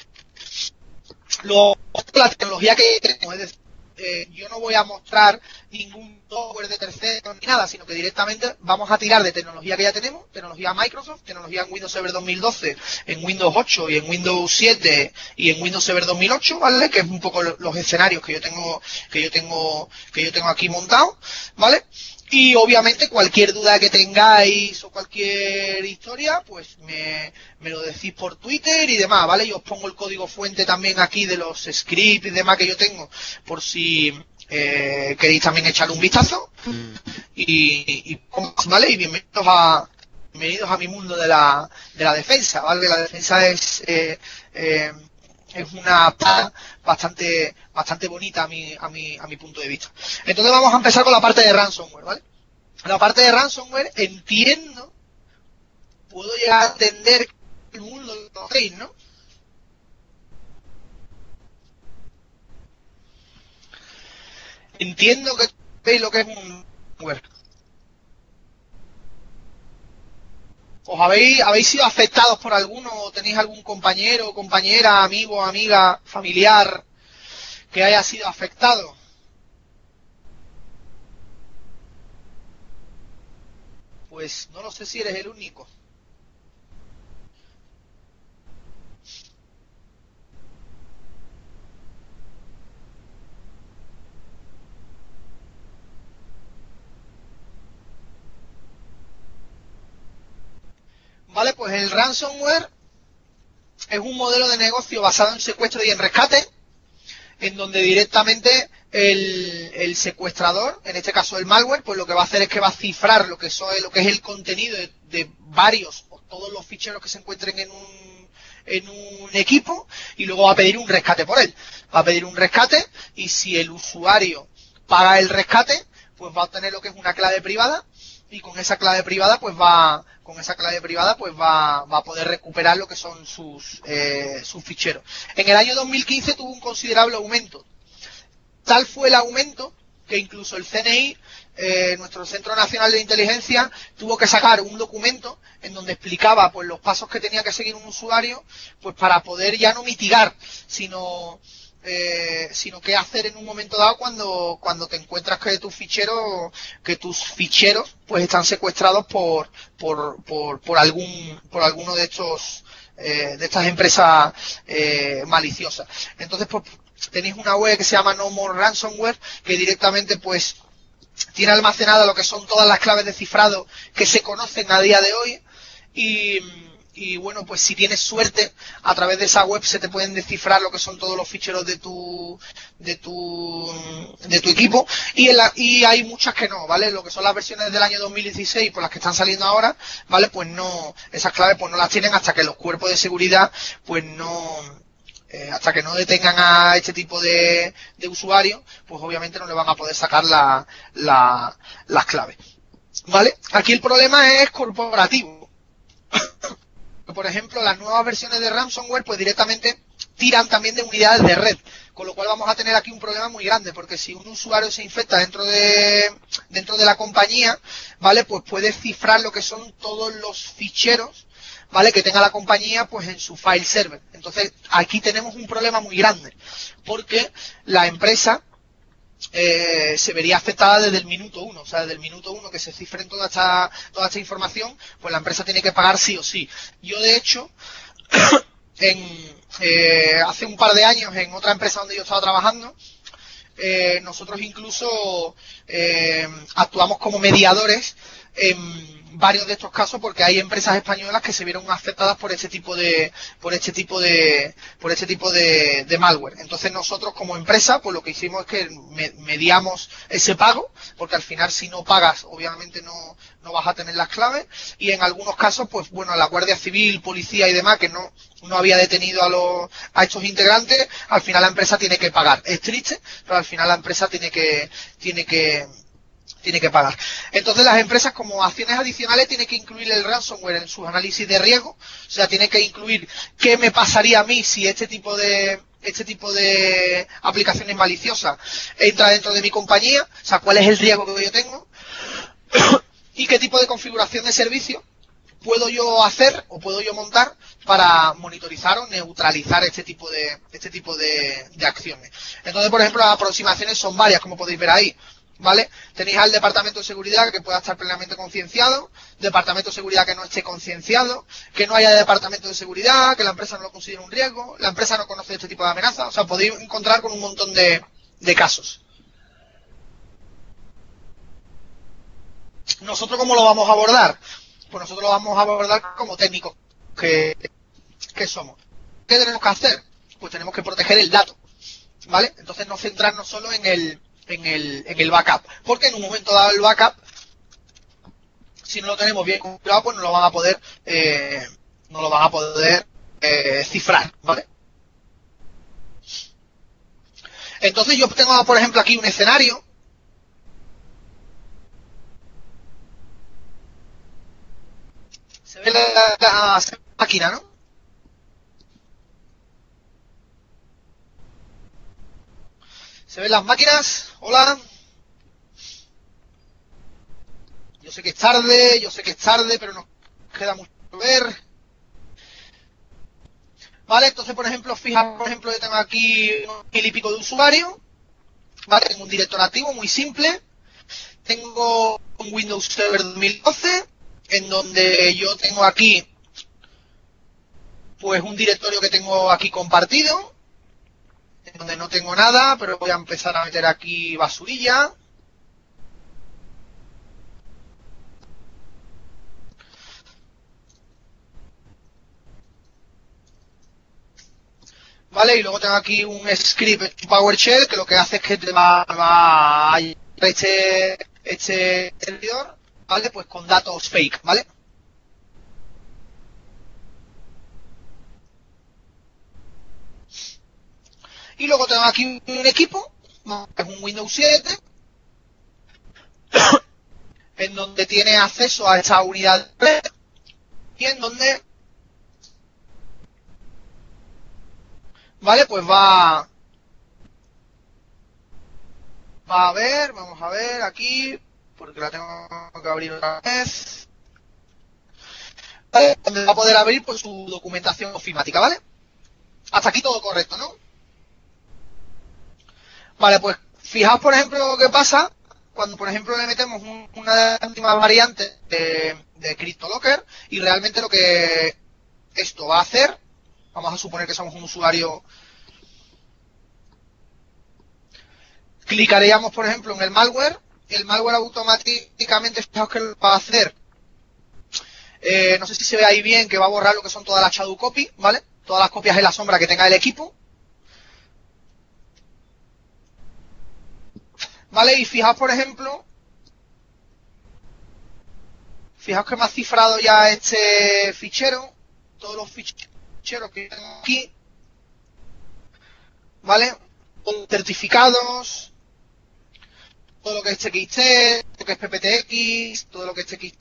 Speaker 1: La tecnología que tenemos, es decir, yo no voy a mostrar ningún software de terceros ni nada, sino que directamente vamos a tirar de tecnología que ya tenemos, tecnología Microsoft, tecnología en Windows Server 2012, en Windows 8 y en Windows 7 y en Windows Server 2008, ¿vale? Que es un poco los escenarios que yo tengo aquí montados, ¿vale? Y obviamente cualquier duda que tengáis o cualquier historia, pues me lo decís por Twitter y demás, ¿vale? Yo os pongo el código fuente también aquí de los scripts y demás que yo tengo, por si queréis también echarle un vistazo. ¿Vale? Y bienvenidos a mi mundo de la defensa, ¿vale? La defensa es una parte bastante bonita a mi punto de vista. Entonces vamos a empezar con la parte de ransomware, ¿vale? La parte de ransomware puedo llegar a entender que el mundo lo conocéis, ¿no? Entiendo que veis lo que es un ransomware. ¿Os habéis sido afectados por alguno o tenéis algún compañero, compañera, amigo, amiga, familiar que haya sido afectado? Pues no lo sé si eres el único. Vale, pues el ransomware es un modelo de negocio basado en secuestro y en rescate, en donde directamente el secuestrador, en este caso el malware, pues lo que va a hacer es que va a cifrar lo que es el contenido de varios o todos los ficheros que se encuentren en un equipo y luego va a pedir un rescate por él. Va a pedir un rescate y si el usuario paga el rescate, pues va a obtener lo que es una clave privada y con esa clave privada pues va a poder recuperar lo que son sus ficheros. En el año 2015 tuvo un considerable aumento. Tal fue el aumento que incluso el CNI, nuestro Centro Nacional de Inteligencia, tuvo que sacar un documento en donde explicaba pues los pasos que tenía que seguir un usuario pues para poder ya no mitigar, sino qué hacer en un momento dado cuando te encuentras que tus ficheros pues están secuestrados por alguno de estas empresas maliciosas. Entonces pues tenéis una web que se llama No More Ransomware, que directamente pues tiene almacenada lo que son todas las claves de cifrado que se conocen a día de hoy y bueno, pues si tienes suerte, a través de esa web se te pueden descifrar lo que son todos los ficheros de tu equipo y hay muchas que no, ¿vale? Lo que son las versiones del año 2016, por las que están saliendo ahora, ¿vale? Pues no, esas claves pues no las tienen hasta que los cuerpos de seguridad pues hasta que no detengan a este tipo de usuarios, pues obviamente no le van a poder sacar las claves, ¿vale? Aquí el problema es corporativo. Por ejemplo, las nuevas versiones de ransomware pues directamente tiran también de unidades de red, con lo cual vamos a tener aquí un problema muy grande, porque si un usuario se infecta dentro de la compañía, ¿vale? Pues puede cifrar lo que son todos los ficheros, ¿vale? Que tenga la compañía pues en su file server. Entonces aquí tenemos un problema muy grande, porque la empresa se vería afectada desde el minuto uno, o sea, desde el minuto uno que se cifren toda esta información, pues la empresa tiene que pagar sí o sí. Yo de hecho, hace un par de años en otra empresa donde yo estaba trabajando, nosotros incluso actuamos como mediadores varios de estos casos porque hay empresas españolas que se vieron afectadas por este tipo de malware. Entonces nosotros como empresa pues lo que hicimos es que mediamos ese pago, porque al final si no pagas obviamente no vas a tener las claves, y en algunos casos pues bueno, la Guardia Civil, policía y demás que no había detenido a estos integrantes, al final la empresa tiene que pagar. Es triste, pero al final la empresa tiene que pagar. Entonces las empresas como acciones adicionales tienen que incluir el ransomware en sus análisis de riesgo, o sea, tienen que incluir qué me pasaría a mí si este tipo de aplicaciones maliciosas entra dentro de mi compañía, o sea, cuál es el riesgo que yo tengo y qué tipo de configuración de servicio puedo yo hacer o puedo yo montar para monitorizar o neutralizar este tipo de acciones. Entonces, por ejemplo, las aproximaciones son varias, como podéis ver ahí. ¿Vale? Tenéis al departamento de seguridad que pueda estar plenamente concienciado, departamento de seguridad que no esté concienciado, que no haya departamento de seguridad, que la empresa no lo considere un riesgo, la empresa no conoce este tipo de amenazas, o sea, podéis encontrar con un montón de casos. ¿Nosotros cómo lo vamos a abordar? Pues nosotros lo vamos a abordar como técnicos que somos. ¿Qué tenemos que hacer? Pues tenemos que proteger el dato, ¿vale? Entonces no centrarnos solo en el backup, porque en un momento dado el backup, si no lo tenemos bien configurado, pues no lo van a poder cifrar, ¿vale? Entonces yo tengo, por ejemplo, aquí un escenario. Se ve la máquina, ¿no? ¿Se ven las máquinas? Hola. Yo sé que es tarde, pero nos queda mucho por ver. Vale, entonces, por ejemplo, fijaos, yo tengo aquí 1000 y pico de usuarios. Vale, tengo un director activo muy simple. Tengo un Windows Server 2012, en donde yo tengo aquí, pues, un directorio que tengo aquí compartido, donde no tengo nada, pero voy a empezar a meter aquí basurilla. Vale, y luego tengo aquí un script PowerShell que lo que hace es que te va a este servidor, ¿vale? Pues con datos fake, ¿vale? Y luego tengo aquí un equipo, que es un Windows 7, en donde tiene acceso a esta unidad de red y en donde, vale, pues va a ver, vamos a ver aquí, porque la tengo que abrir otra vez, ¿vale? Donde va a poder abrir pues su documentación ofimática, ¿vale? Hasta aquí todo correcto, ¿no? Vale, pues fijaos, por ejemplo, lo que pasa cuando, por ejemplo, le metemos una de las últimas variantes de CryptoLocker y realmente lo que esto va a hacer, vamos a suponer que somos un usuario, clicaríamos, por ejemplo, en el malware, y el malware automáticamente, fijaos que lo va a hacer, no sé si se ve ahí bien, que va a borrar lo que son todas las shadow copy, ¿vale? Todas las copias en la sombra que tenga el equipo. ¿Vale? Y fijaos, por ejemplo, fijaos que me ha cifrado ya este fichero, todos los ficheros que tengo aquí, ¿vale? Con certificados, todo lo que es TXT, lo que es PPTX, todo lo que es TXT.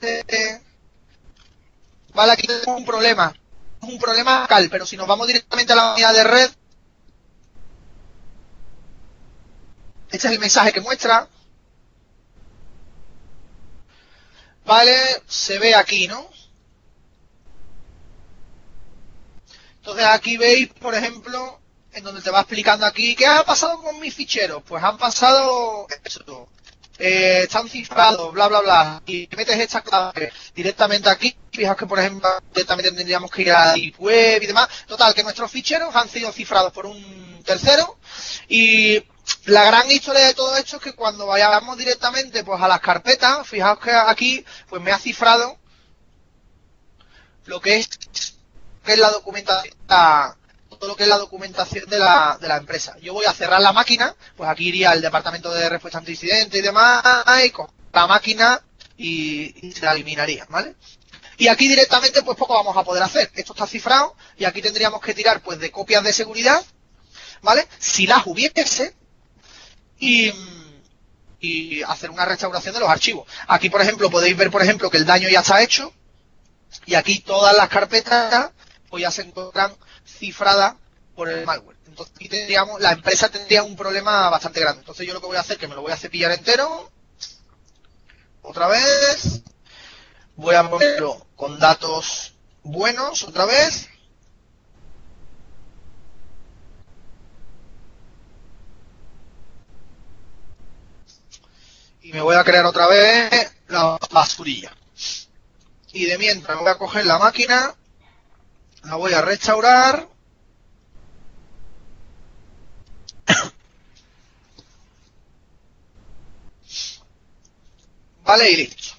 Speaker 1: ¿Vale? Aquí tenemos un problema local, pero si nos vamos directamente a la unidad de red, este es el mensaje que muestra. Vale, se ve aquí, ¿no? Entonces aquí veis, por ejemplo, en donde te va explicando aquí, ¿qué ha pasado con mis ficheros? Pues han pasado esto, están cifrados, bla, bla, bla, y metes esta clave directamente aquí. Fijaos que, por ejemplo, también tendríamos que ir a Deep Web y demás. Total, que nuestros ficheros han sido cifrados por un tercero y la gran historia de todo esto es que cuando vayamos directamente pues a las carpetas, fijaos que aquí pues me ha cifrado lo que es la documentación, todo lo que es la documentación de la empresa. Yo voy a cerrar la máquina, pues aquí iría el departamento de respuesta ante incidentes y demás, y con la máquina y se la eliminaría, ¿vale? Y aquí directamente pues poco vamos a poder hacer. Esto está cifrado y aquí tendríamos que tirar pues de copias de seguridad, ¿vale? Si las hubiese y hacer una restauración de los archivos. Aquí, por ejemplo, podéis ver, por ejemplo, que el daño ya está hecho y aquí todas las carpetas pues ya se encuentran cifradas por el malware. Entonces aquí tendríamos, la empresa tendría un problema bastante grande. Entonces yo lo que voy a hacer es que me lo voy a cepillar entero. Otra vez. Voy a ponerlo con datos buenos otra vez. Y me voy a crear otra vez la basurilla. Y de mientras voy a coger la máquina, la voy a restaurar. Vale, y listo.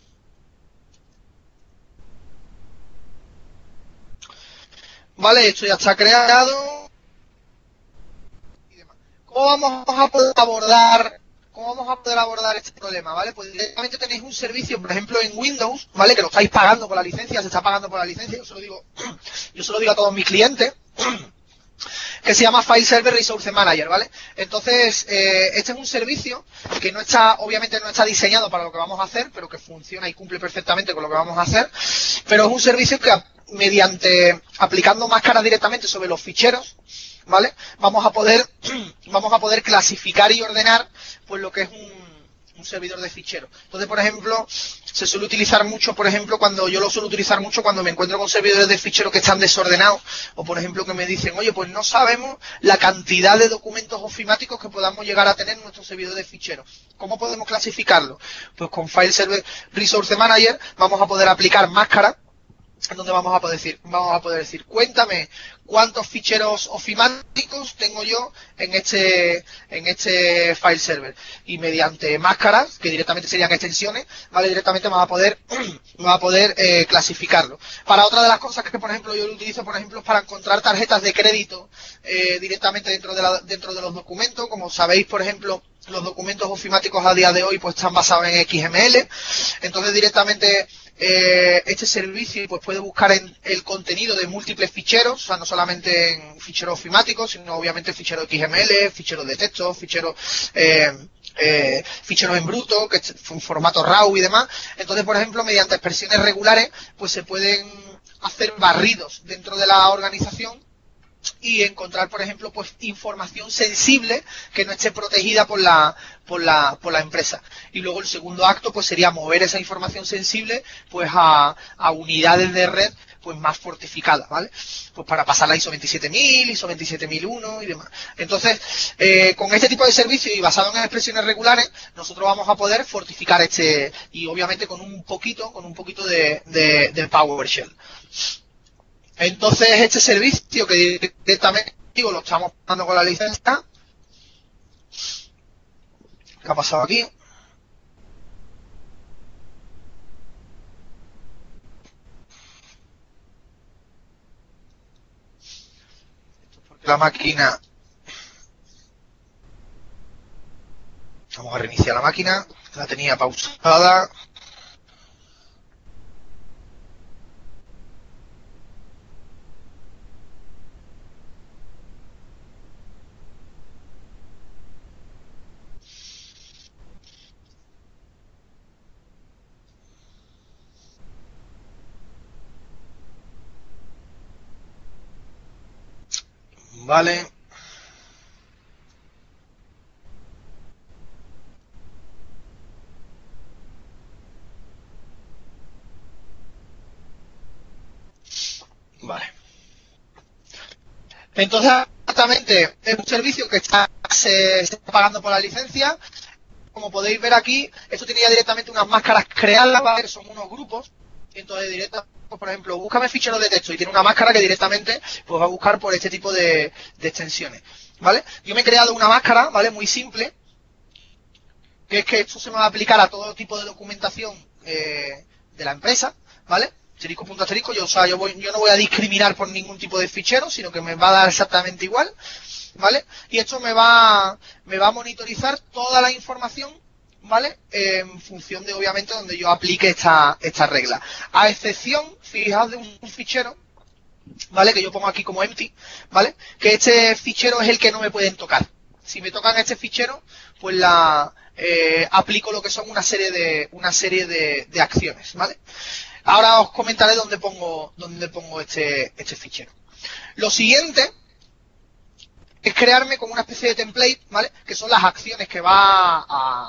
Speaker 1: Vale, esto ya está creado. Y demás. ¿Cómo vamos a poder abordar este problema? ¿Vale? Pues directamente tenéis un servicio, por ejemplo, en Windows, ¿vale? Que lo estáis pagando por la licencia, se está pagando por la licencia, yo se lo digo a todos mis clientes, que se llama File Server Resource Manager, ¿vale? Entonces, este es un servicio que obviamente no está diseñado para lo que vamos a hacer, pero que funciona y cumple perfectamente con lo que vamos a hacer, pero es un servicio que aplicando máscaras directamente sobre los ficheros, ¿vale? Vamos a poder clasificar y ordenar pues lo que es un servidor de ficheros. Entonces, por ejemplo, se suele utilizar mucho, yo lo suelo utilizar mucho cuando me encuentro con servidores de ficheros que están desordenados, o por ejemplo que me dicen, oye, pues no sabemos la cantidad de documentos ofimáticos que podamos llegar a tener en nuestro servidor de ficheros. ¿Cómo podemos clasificarlo? Pues con File Server Resource Manager vamos a poder aplicar máscaras, en donde vamos a poder decir, cuéntame cuántos ficheros ofimáticos tengo yo en este file server, y mediante máscaras, que directamente serían extensiones, vale, directamente me va a poder clasificarlo. Para otra de las cosas que, por ejemplo, yo lo utilizo, por ejemplo, para encontrar tarjetas de crédito directamente dentro de los documentos. Como sabéis, por ejemplo, los documentos ofimáticos a día de hoy pues están basados en XML, entonces directamente este servicio pues puede buscar en el contenido de múltiples ficheros, o sea, no solamente en ficheros ofimáticos, sino obviamente ficheros XML, ficheros de texto, ficheros en bruto, que es en formato RAW y demás. Entonces, por ejemplo, mediante expresiones regulares pues se pueden hacer barridos dentro de la organización y encontrar, por ejemplo, pues información sensible que no esté protegida por la empresa. Y luego el segundo acto pues sería mover esa información sensible pues a unidades de red pues más fortificadas, ¿vale? Pues para pasar la ISO 27000, ISO 27001 y demás. Entonces, con este tipo de servicio y basado en expresiones regulares, nosotros vamos a poder fortificar y obviamente con un poquito de PowerShell. Entonces, este servicio que directamente lo estamos dando con la licencia. ¿Qué ha pasado aquí? Esto es porque la máquina... Vamos a reiniciar la máquina. La tenía pausada. Vale. Vale. Entonces, exactamente, es un servicio que se está pagando por la licencia. Como podéis ver aquí, esto tiene ya directamente unas máscaras creadas, ¿vale? Que son unos grupos. Entonces, directamente, por ejemplo, búscame ficheros de texto y tiene una máscara que directamente pues va a buscar por este tipo de extensiones, ¿vale? Yo me he creado una máscara, ¿vale? Muy simple, que es que esto se me va a aplicar a todo tipo de documentación de la empresa, ¿vale? Asterisco, punto asterisco, yo no voy a discriminar por ningún tipo de fichero, sino que me va a dar exactamente igual, ¿vale? Y esto me va a monitorizar toda la información, ¿vale? En función de, obviamente, donde yo aplique esta regla. A excepción, fijaos, de un fichero, ¿vale? Que yo pongo aquí como empty, ¿vale? Que este fichero es el que no me pueden tocar. Si me tocan este fichero, pues aplico lo que son una serie de acciones, ¿vale? Ahora os comentaré dónde pongo este fichero. Lo siguiente es crearme como una especie de template, ¿vale? Que son las acciones que va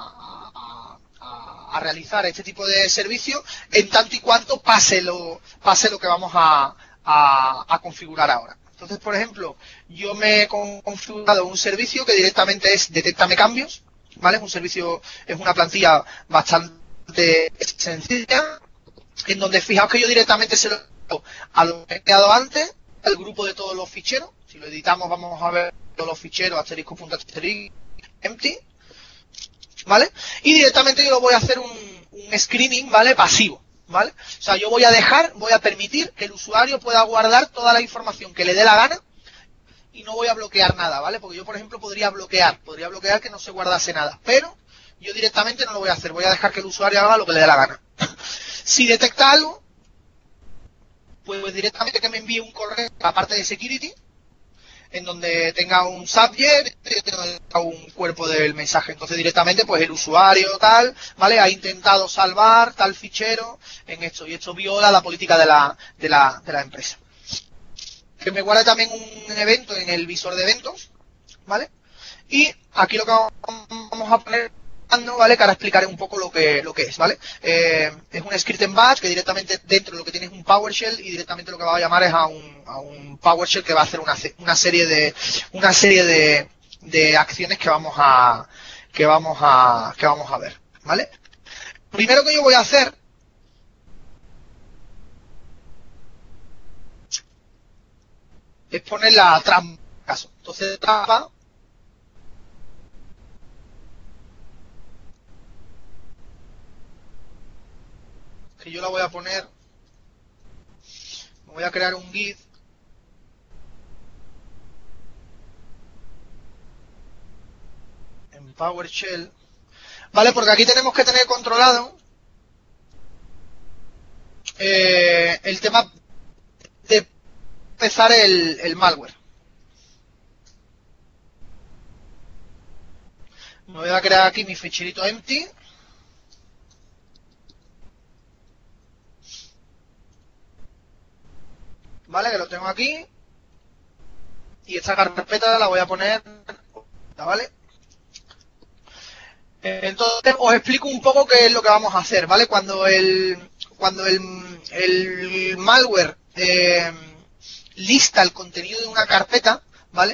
Speaker 1: a realizar este tipo de servicio en tanto y cuanto pase lo que vamos a configurar ahora. Entonces, por ejemplo, yo me he configurado un servicio que directamente es Detéctame cambios, ¿vale? Es una plantilla bastante sencilla, en donde fijaos que yo directamente se lo hago a lo que he creado antes, al grupo de todos los ficheros. Si lo editamos vamos a ver todos los ficheros, asterisco, punto asterisco, empty, ¿vale? Y directamente yo lo voy a hacer un screening, ¿vale? Pasivo, ¿vale? O sea, yo voy a permitir que el usuario pueda guardar toda la información que le dé la gana y no voy a bloquear nada, ¿vale? Porque yo, por ejemplo, podría bloquear que no se guardase nada, pero yo directamente no lo voy a hacer, voy a dejar que el usuario haga lo que le dé la gana. Si detecta algo, pues directamente que me envíe un correo a la parte de security, en donde tenga un subject, tenga un cuerpo del mensaje. Entonces directamente pues el usuario tal, ¿vale? Ha intentado salvar tal fichero en esto, y esto viola la política de la empresa. Que me guarde también un evento en el visor de eventos, ¿vale? Y aquí lo que vamos a poner, ¿vale? Que ahora explicaré un poco lo que es, ¿vale? Es un script en batch que directamente dentro de lo que tiene es un PowerShell, y directamente lo que va a llamar es a un PowerShell que va a hacer una serie de acciones que vamos a ver, ¿vale? Lo primero que yo voy a hacer es poner la trampa. Entonces, trampa, que yo la voy a poner, me voy a crear un git en PowerShell, ¿vale? Porque aquí tenemos que tener controlado el tema de empezar el malware. Me voy a crear aquí mi ficherito empty. ¿Vale? Que lo tengo aquí. Y esta carpeta la voy a poner, ¿vale? Entonces os explico un poco qué es lo que vamos a hacer, ¿vale? Cuando el malware lista el contenido de una carpeta, ¿vale?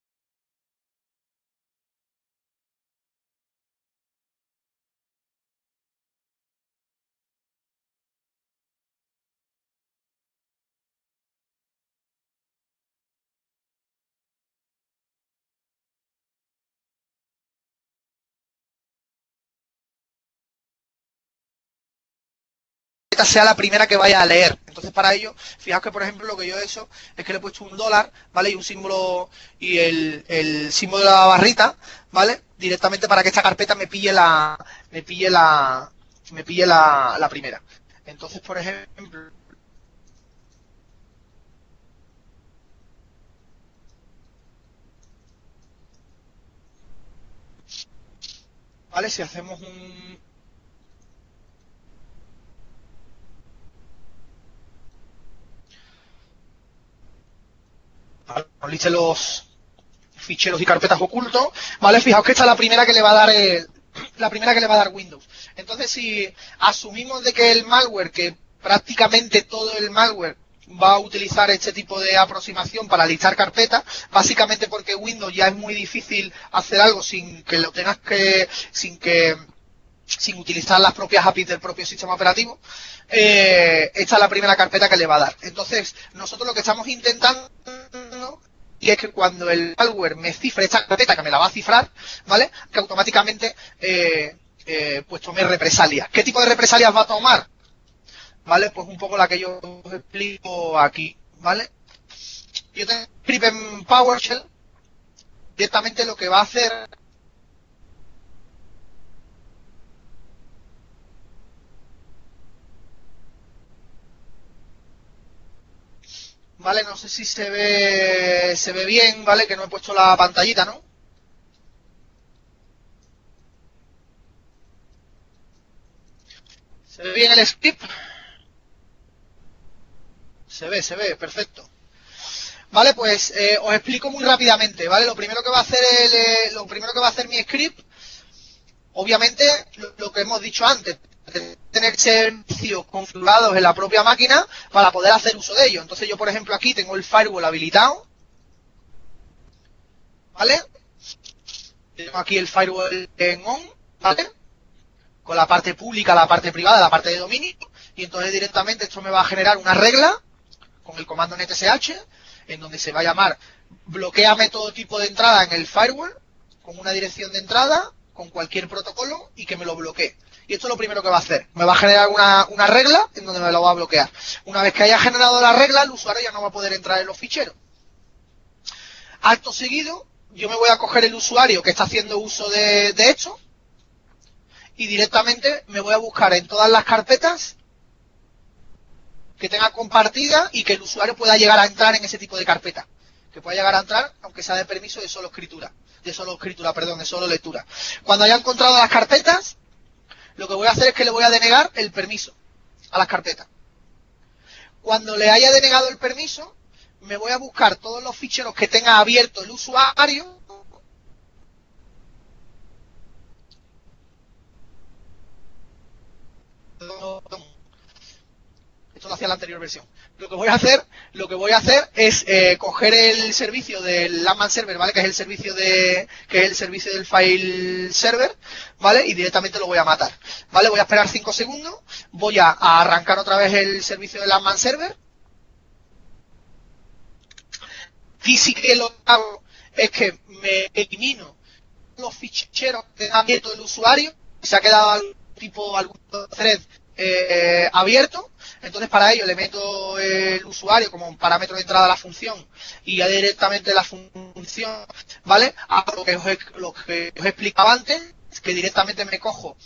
Speaker 1: Sea la primera que vaya a leer. Entonces, para ello, fijaos que, por ejemplo, lo que yo he hecho es que le he puesto un dólar, ¿vale? Y un símbolo, y el símbolo de la barrita, ¿vale? Directamente para que esta carpeta me pille la primera. Entonces, por ejemplo, ¿vale? Si hacemos nos liste los ficheros y carpetas ocultos, ¿vale? Fijaos que esta es la primera que le va a dar Windows. Entonces, si asumimos de que el malware, que prácticamente todo el malware va a utilizar este tipo de aproximación para listar carpetas, básicamente porque Windows ya es muy difícil hacer algo sin utilizar las propias APIs del propio sistema operativo, esta es la primera carpeta que le va a dar. Entonces, nosotros lo que estamos intentando y es que cuando el malware me cifre esta carpeta, que me la va a cifrar, ¿vale? Que automáticamente pues tome represalias. ¿Qué tipo de represalias va a tomar? ¿Vale? Pues un poco la que yo os explico aquí, ¿vale? Yo tengo script en PowerShell, directamente lo que va a hacer, ¿vale? No sé si se ve bien, ¿vale? Que no he puesto la pantallita, ¿no? ¿Se ve bien el script? Se ve, perfecto. Vale, pues os explico muy rápidamente, ¿vale? Lo primero que va a hacer mi script, obviamente, lo que hemos dicho antes, tener servicios configurados en la propia máquina para poder hacer uso de ellos. Entonces yo, por ejemplo, aquí tengo el firewall habilitado, ¿vale? Tengo aquí el firewall en on, ¿vale? Con la parte pública, la parte privada, la parte de dominio, y entonces directamente esto me va a generar una regla con el comando netsh, en donde se va a llamar bloqueame todo tipo de entrada en el firewall, con una dirección de entrada, con cualquier protocolo, y que me lo bloquee. Y esto es lo primero que va a hacer. Me va a generar una regla en donde me lo va a bloquear. Una vez que haya generado la regla, el usuario ya no va a poder entrar en los ficheros. Acto seguido, yo me voy a coger el usuario que está haciendo uso de esto, y directamente me voy a buscar en todas las carpetas que tenga compartida y que el usuario pueda llegar a entrar en ese tipo de carpeta. Que pueda llegar a entrar, aunque sea de permiso de solo lectura. Cuando haya encontrado las carpetas, lo que voy a hacer es que le voy a denegar el permiso a las carpetas. Cuando le haya denegado el permiso, me voy a buscar todos los ficheros que tenga abierto el usuario. Esto lo hacía la anterior versión. Lo que voy a hacer es coger el servicio del Landman Server, ¿vale? Que es el servicio del file server, ¿vale? Y directamente lo voy a matar, ¿vale? Voy a esperar 5 segundos, voy a arrancar otra vez el servicio del Landman Server. Y sí que lo que hago es que me elimino los ficheros que ha abierto el usuario, se ha quedado algún thread abierto. Entonces para ello le meto el usuario como un parámetro de entrada a la función y ya directamente la función, ¿vale? A lo que os explicaba antes, que directamente me cojo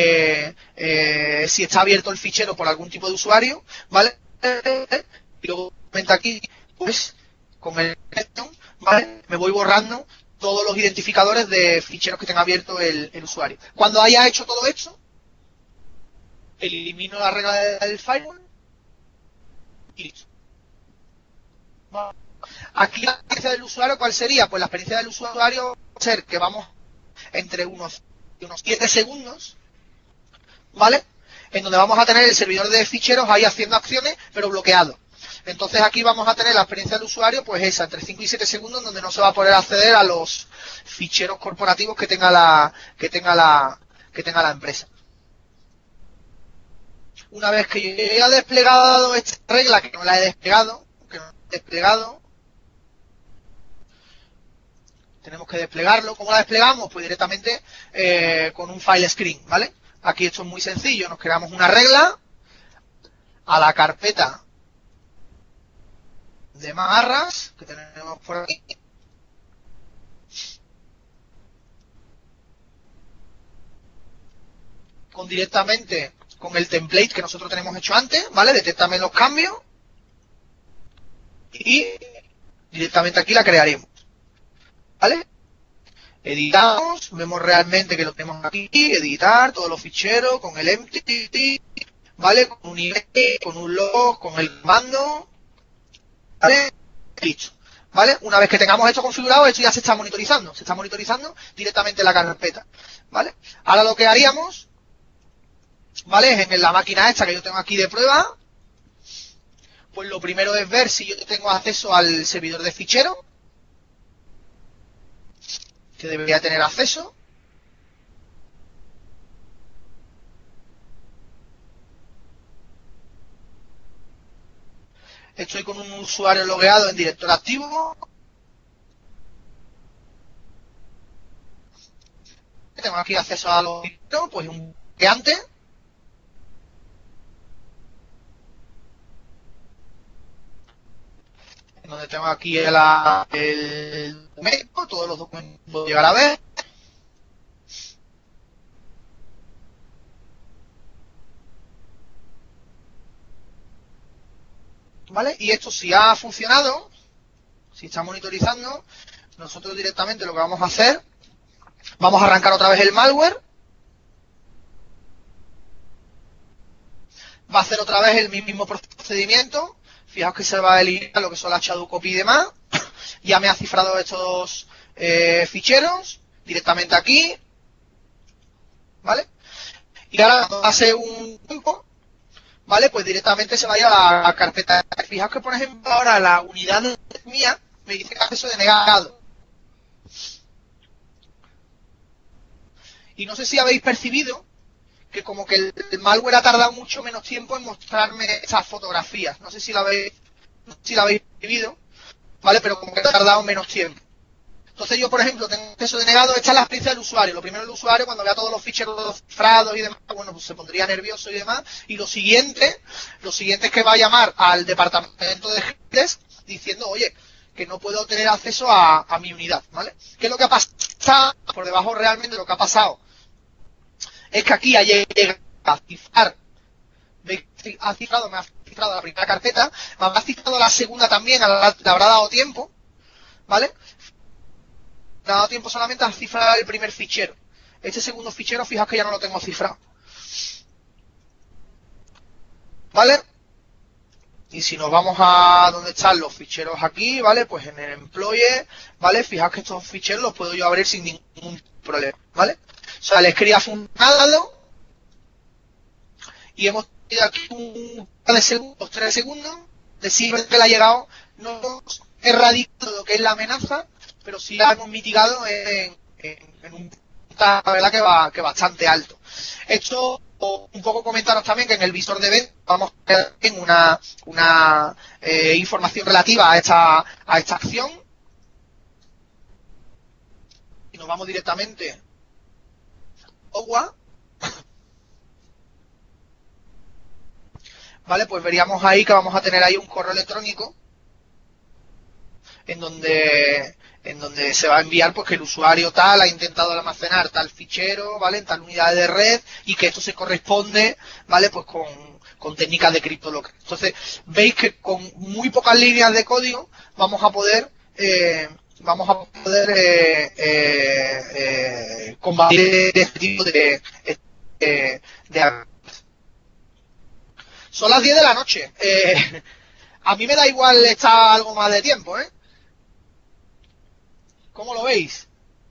Speaker 1: si está abierto el fichero por algún tipo de usuario, ¿vale? Y luego aquí, pues, con el ¿vale? Me voy borrando todos los identificadores de ficheros que tenga abierto el usuario. Cuando haya hecho todo esto, elimino la regla del firewall y listo. Aquí la experiencia del usuario, ¿cuál sería? Pues la experiencia del usuario va a ser que vamos entre unos 7 segundos, ¿vale? En donde vamos a tener el servidor de ficheros ahí haciendo acciones, pero bloqueado. Entonces aquí vamos a tener la experiencia del usuario, pues esa, entre 5 y 7 segundos, donde no se va a poder acceder a los ficheros corporativos que tenga la empresa. Una vez que yo haya desplegado esta regla, que no la he desplegado, tenemos que desplegarlo. ¿Cómo la desplegamos? Pues directamente con un file screen, ¿vale? Aquí esto es muy sencillo, nos creamos una regla a la carpeta de marras que tenemos por aquí. Directamente con el template que nosotros tenemos hecho antes, ¿vale? Detéctame los cambios y directamente aquí la crearemos, ¿vale? Editamos, vemos realmente que lo tenemos aquí, editar todos los ficheros con el empty, ¿vale? Con un email, con un log, con el comando, ¿vale? Listo, ¿vale? Una vez que tengamos esto configurado, esto ya se está monitorizando directamente en la carpeta, ¿vale? Ahora lo que haríamos, ¿vale? Es en la máquina esta que yo tengo aquí de prueba, pues lo primero es ver si yo tengo acceso al servidor de ficheros, que debería tener acceso. Estoy con un usuario logueado en director activo. tengo aquí acceso a los ficheros, pues un bloqueante. Donde tengo aquí el documento, todos los documentos que puedo llegar a ver. ¿Vale? Y esto si ha funcionado, si está monitorizando, nosotros directamente lo que vamos a hacer, vamos a arrancar otra vez el malware. Va a hacer otra vez el mismo procedimiento. Fijaos que se va a eliminar lo que son las shadow copy y demás. Ya me ha cifrado estos ficheros directamente aquí. ¿Vale? Y ahora hace un tiempo, ¿vale? Pues directamente se vaya a la carpeta. Fijaos que, por ejemplo, ahora la unidad mía me dice que acceso denegado. Y no sé si habéis percibido que como que el malware ha tardado mucho menos tiempo en mostrarme esas fotografías. No sé si la habéis percibido, ¿vale? Pero como que ha tardado menos tiempo. Entonces yo, por ejemplo, tengo acceso denegado. Esta es la experiencia del usuario. Lo primero, el usuario, cuando vea todos los ficheros cifrados y demás, bueno, pues se pondría nervioso y demás. Y lo siguiente es que va a llamar al departamento de gentes diciendo, oye, que no puedo tener acceso a mi unidad, ¿vale? ¿Qué es lo que ha pasado? Por debajo realmente lo que ha pasado es que aquí ha llegado a cifrar, me ha cifrado la primera carpeta, me ha cifrado la segunda también, le habrá dado tiempo, ¿vale? Le ha dado tiempo solamente a cifrar el primer fichero. Este segundo fichero, fijaos que ya no lo tengo cifrado, ¿vale? Y si nos vamos a donde están los ficheros aquí, ¿vale? Pues en el employee, ¿vale? Fijaos que estos ficheros los puedo yo abrir sin ningún problema, ¿vale? O sea, les quería funcionado y hemos tenido aquí un par de segundos, 3 segundos, decir que le ha llegado, no hemos erradicado lo que es la amenaza, pero sí la hemos mitigado en un punto, la verdad, que bastante alto. Esto, un poco comentaros también que en el visor de evento vamos a tener una información relativa a esta acción. Y nos vamos directamente vale, pues veríamos ahí que vamos a tener ahí un correo electrónico en donde se va a enviar pues que el usuario tal ha intentado almacenar tal fichero, ¿vale? En tal unidad de red y que esto se corresponde, ¿vale? Pues con técnicas de CryptoLocker. Entonces, veis que con muy pocas líneas de código vamos a poder combatir este tipo de Son las 10 de la noche. A mí me da igual estar algo más de tiempo, ¿eh? ¿Cómo lo veis?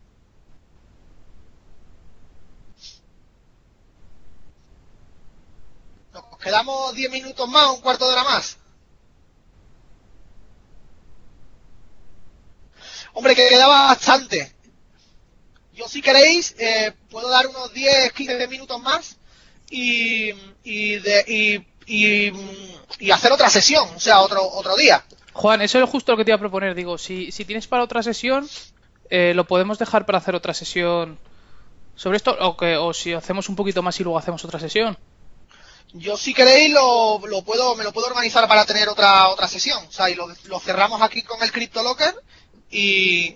Speaker 1: Nos quedamos 10 minutos más, un cuarto de hora más. Hombre, que quedaba bastante. Yo, si queréis, puedo dar unos 10, 15 minutos más y hacer otra sesión, o sea, otro día.
Speaker 2: Juan, eso es justo lo que te iba a proponer. Digo, si tienes para otra sesión, lo podemos dejar para hacer otra sesión sobre esto, o si hacemos un poquito más y luego hacemos otra sesión.
Speaker 1: Yo, si queréis, me lo puedo organizar para tener otra sesión. O sea, y lo cerramos aquí con el CryptoLocker y...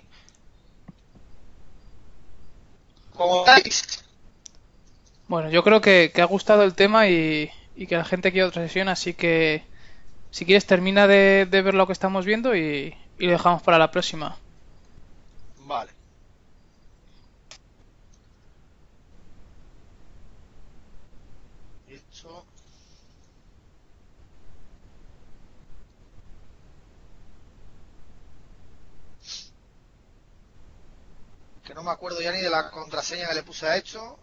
Speaker 1: como veis.
Speaker 2: Bueno, yo creo que ha gustado el tema y que la gente quiere otra sesión, así que si quieres termina de ver lo que estamos viendo y lo dejamos para la próxima.
Speaker 1: Vale. Esto... que no me acuerdo ya ni de la contraseña que le puse a esto.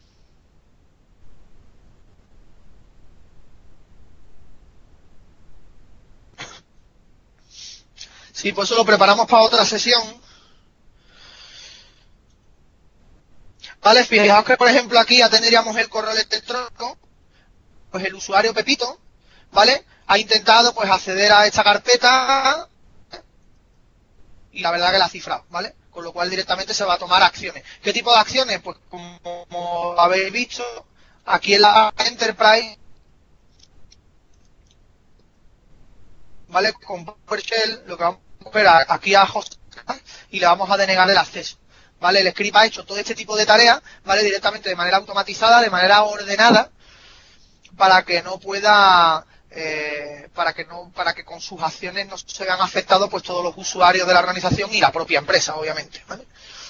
Speaker 1: Sí, pues eso lo preparamos para otra sesión. Vale, fijaos que, por ejemplo, aquí ya tendríamos el correo electrónico. Pues el usuario Pepito, ¿vale? Ha intentado pues acceder a esta carpeta y la verdad que la ha cifrado, ¿vale? Con lo cual directamente se va a tomar acciones. ¿Qué tipo de acciones? Pues como habéis visto, aquí en la Enterprise, ¿vale? Con PowerShell lo que vamos a hacer aquí a host y le vamos a denegar el acceso, ¿vale? El script ha hecho todo este tipo de tareas, ¿vale? Directamente de manera automatizada, de manera ordenada, para que no pueda para que con sus acciones no se vean afectados pues todos los usuarios de la organización y la propia empresa, obviamente, ¿vale?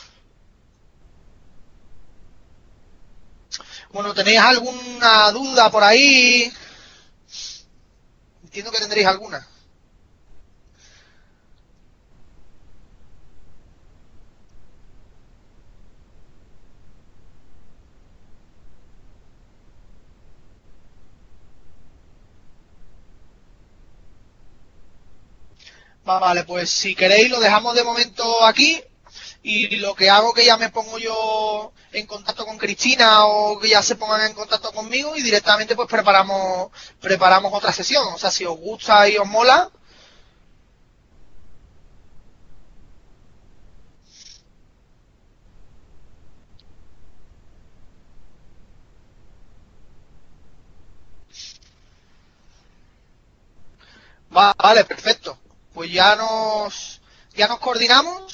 Speaker 1: Bueno, ¿tenéis alguna duda por ahí? Entiendo que tendréis alguna. Vale, pues si queréis lo dejamos de momento aquí y lo que hago que ya me pongo yo en contacto con Cristina o que ya se pongan en contacto conmigo y directamente pues preparamos otra sesión. O sea, si os gusta y os mola, vale, perfecto. Pues ya nos coordinamos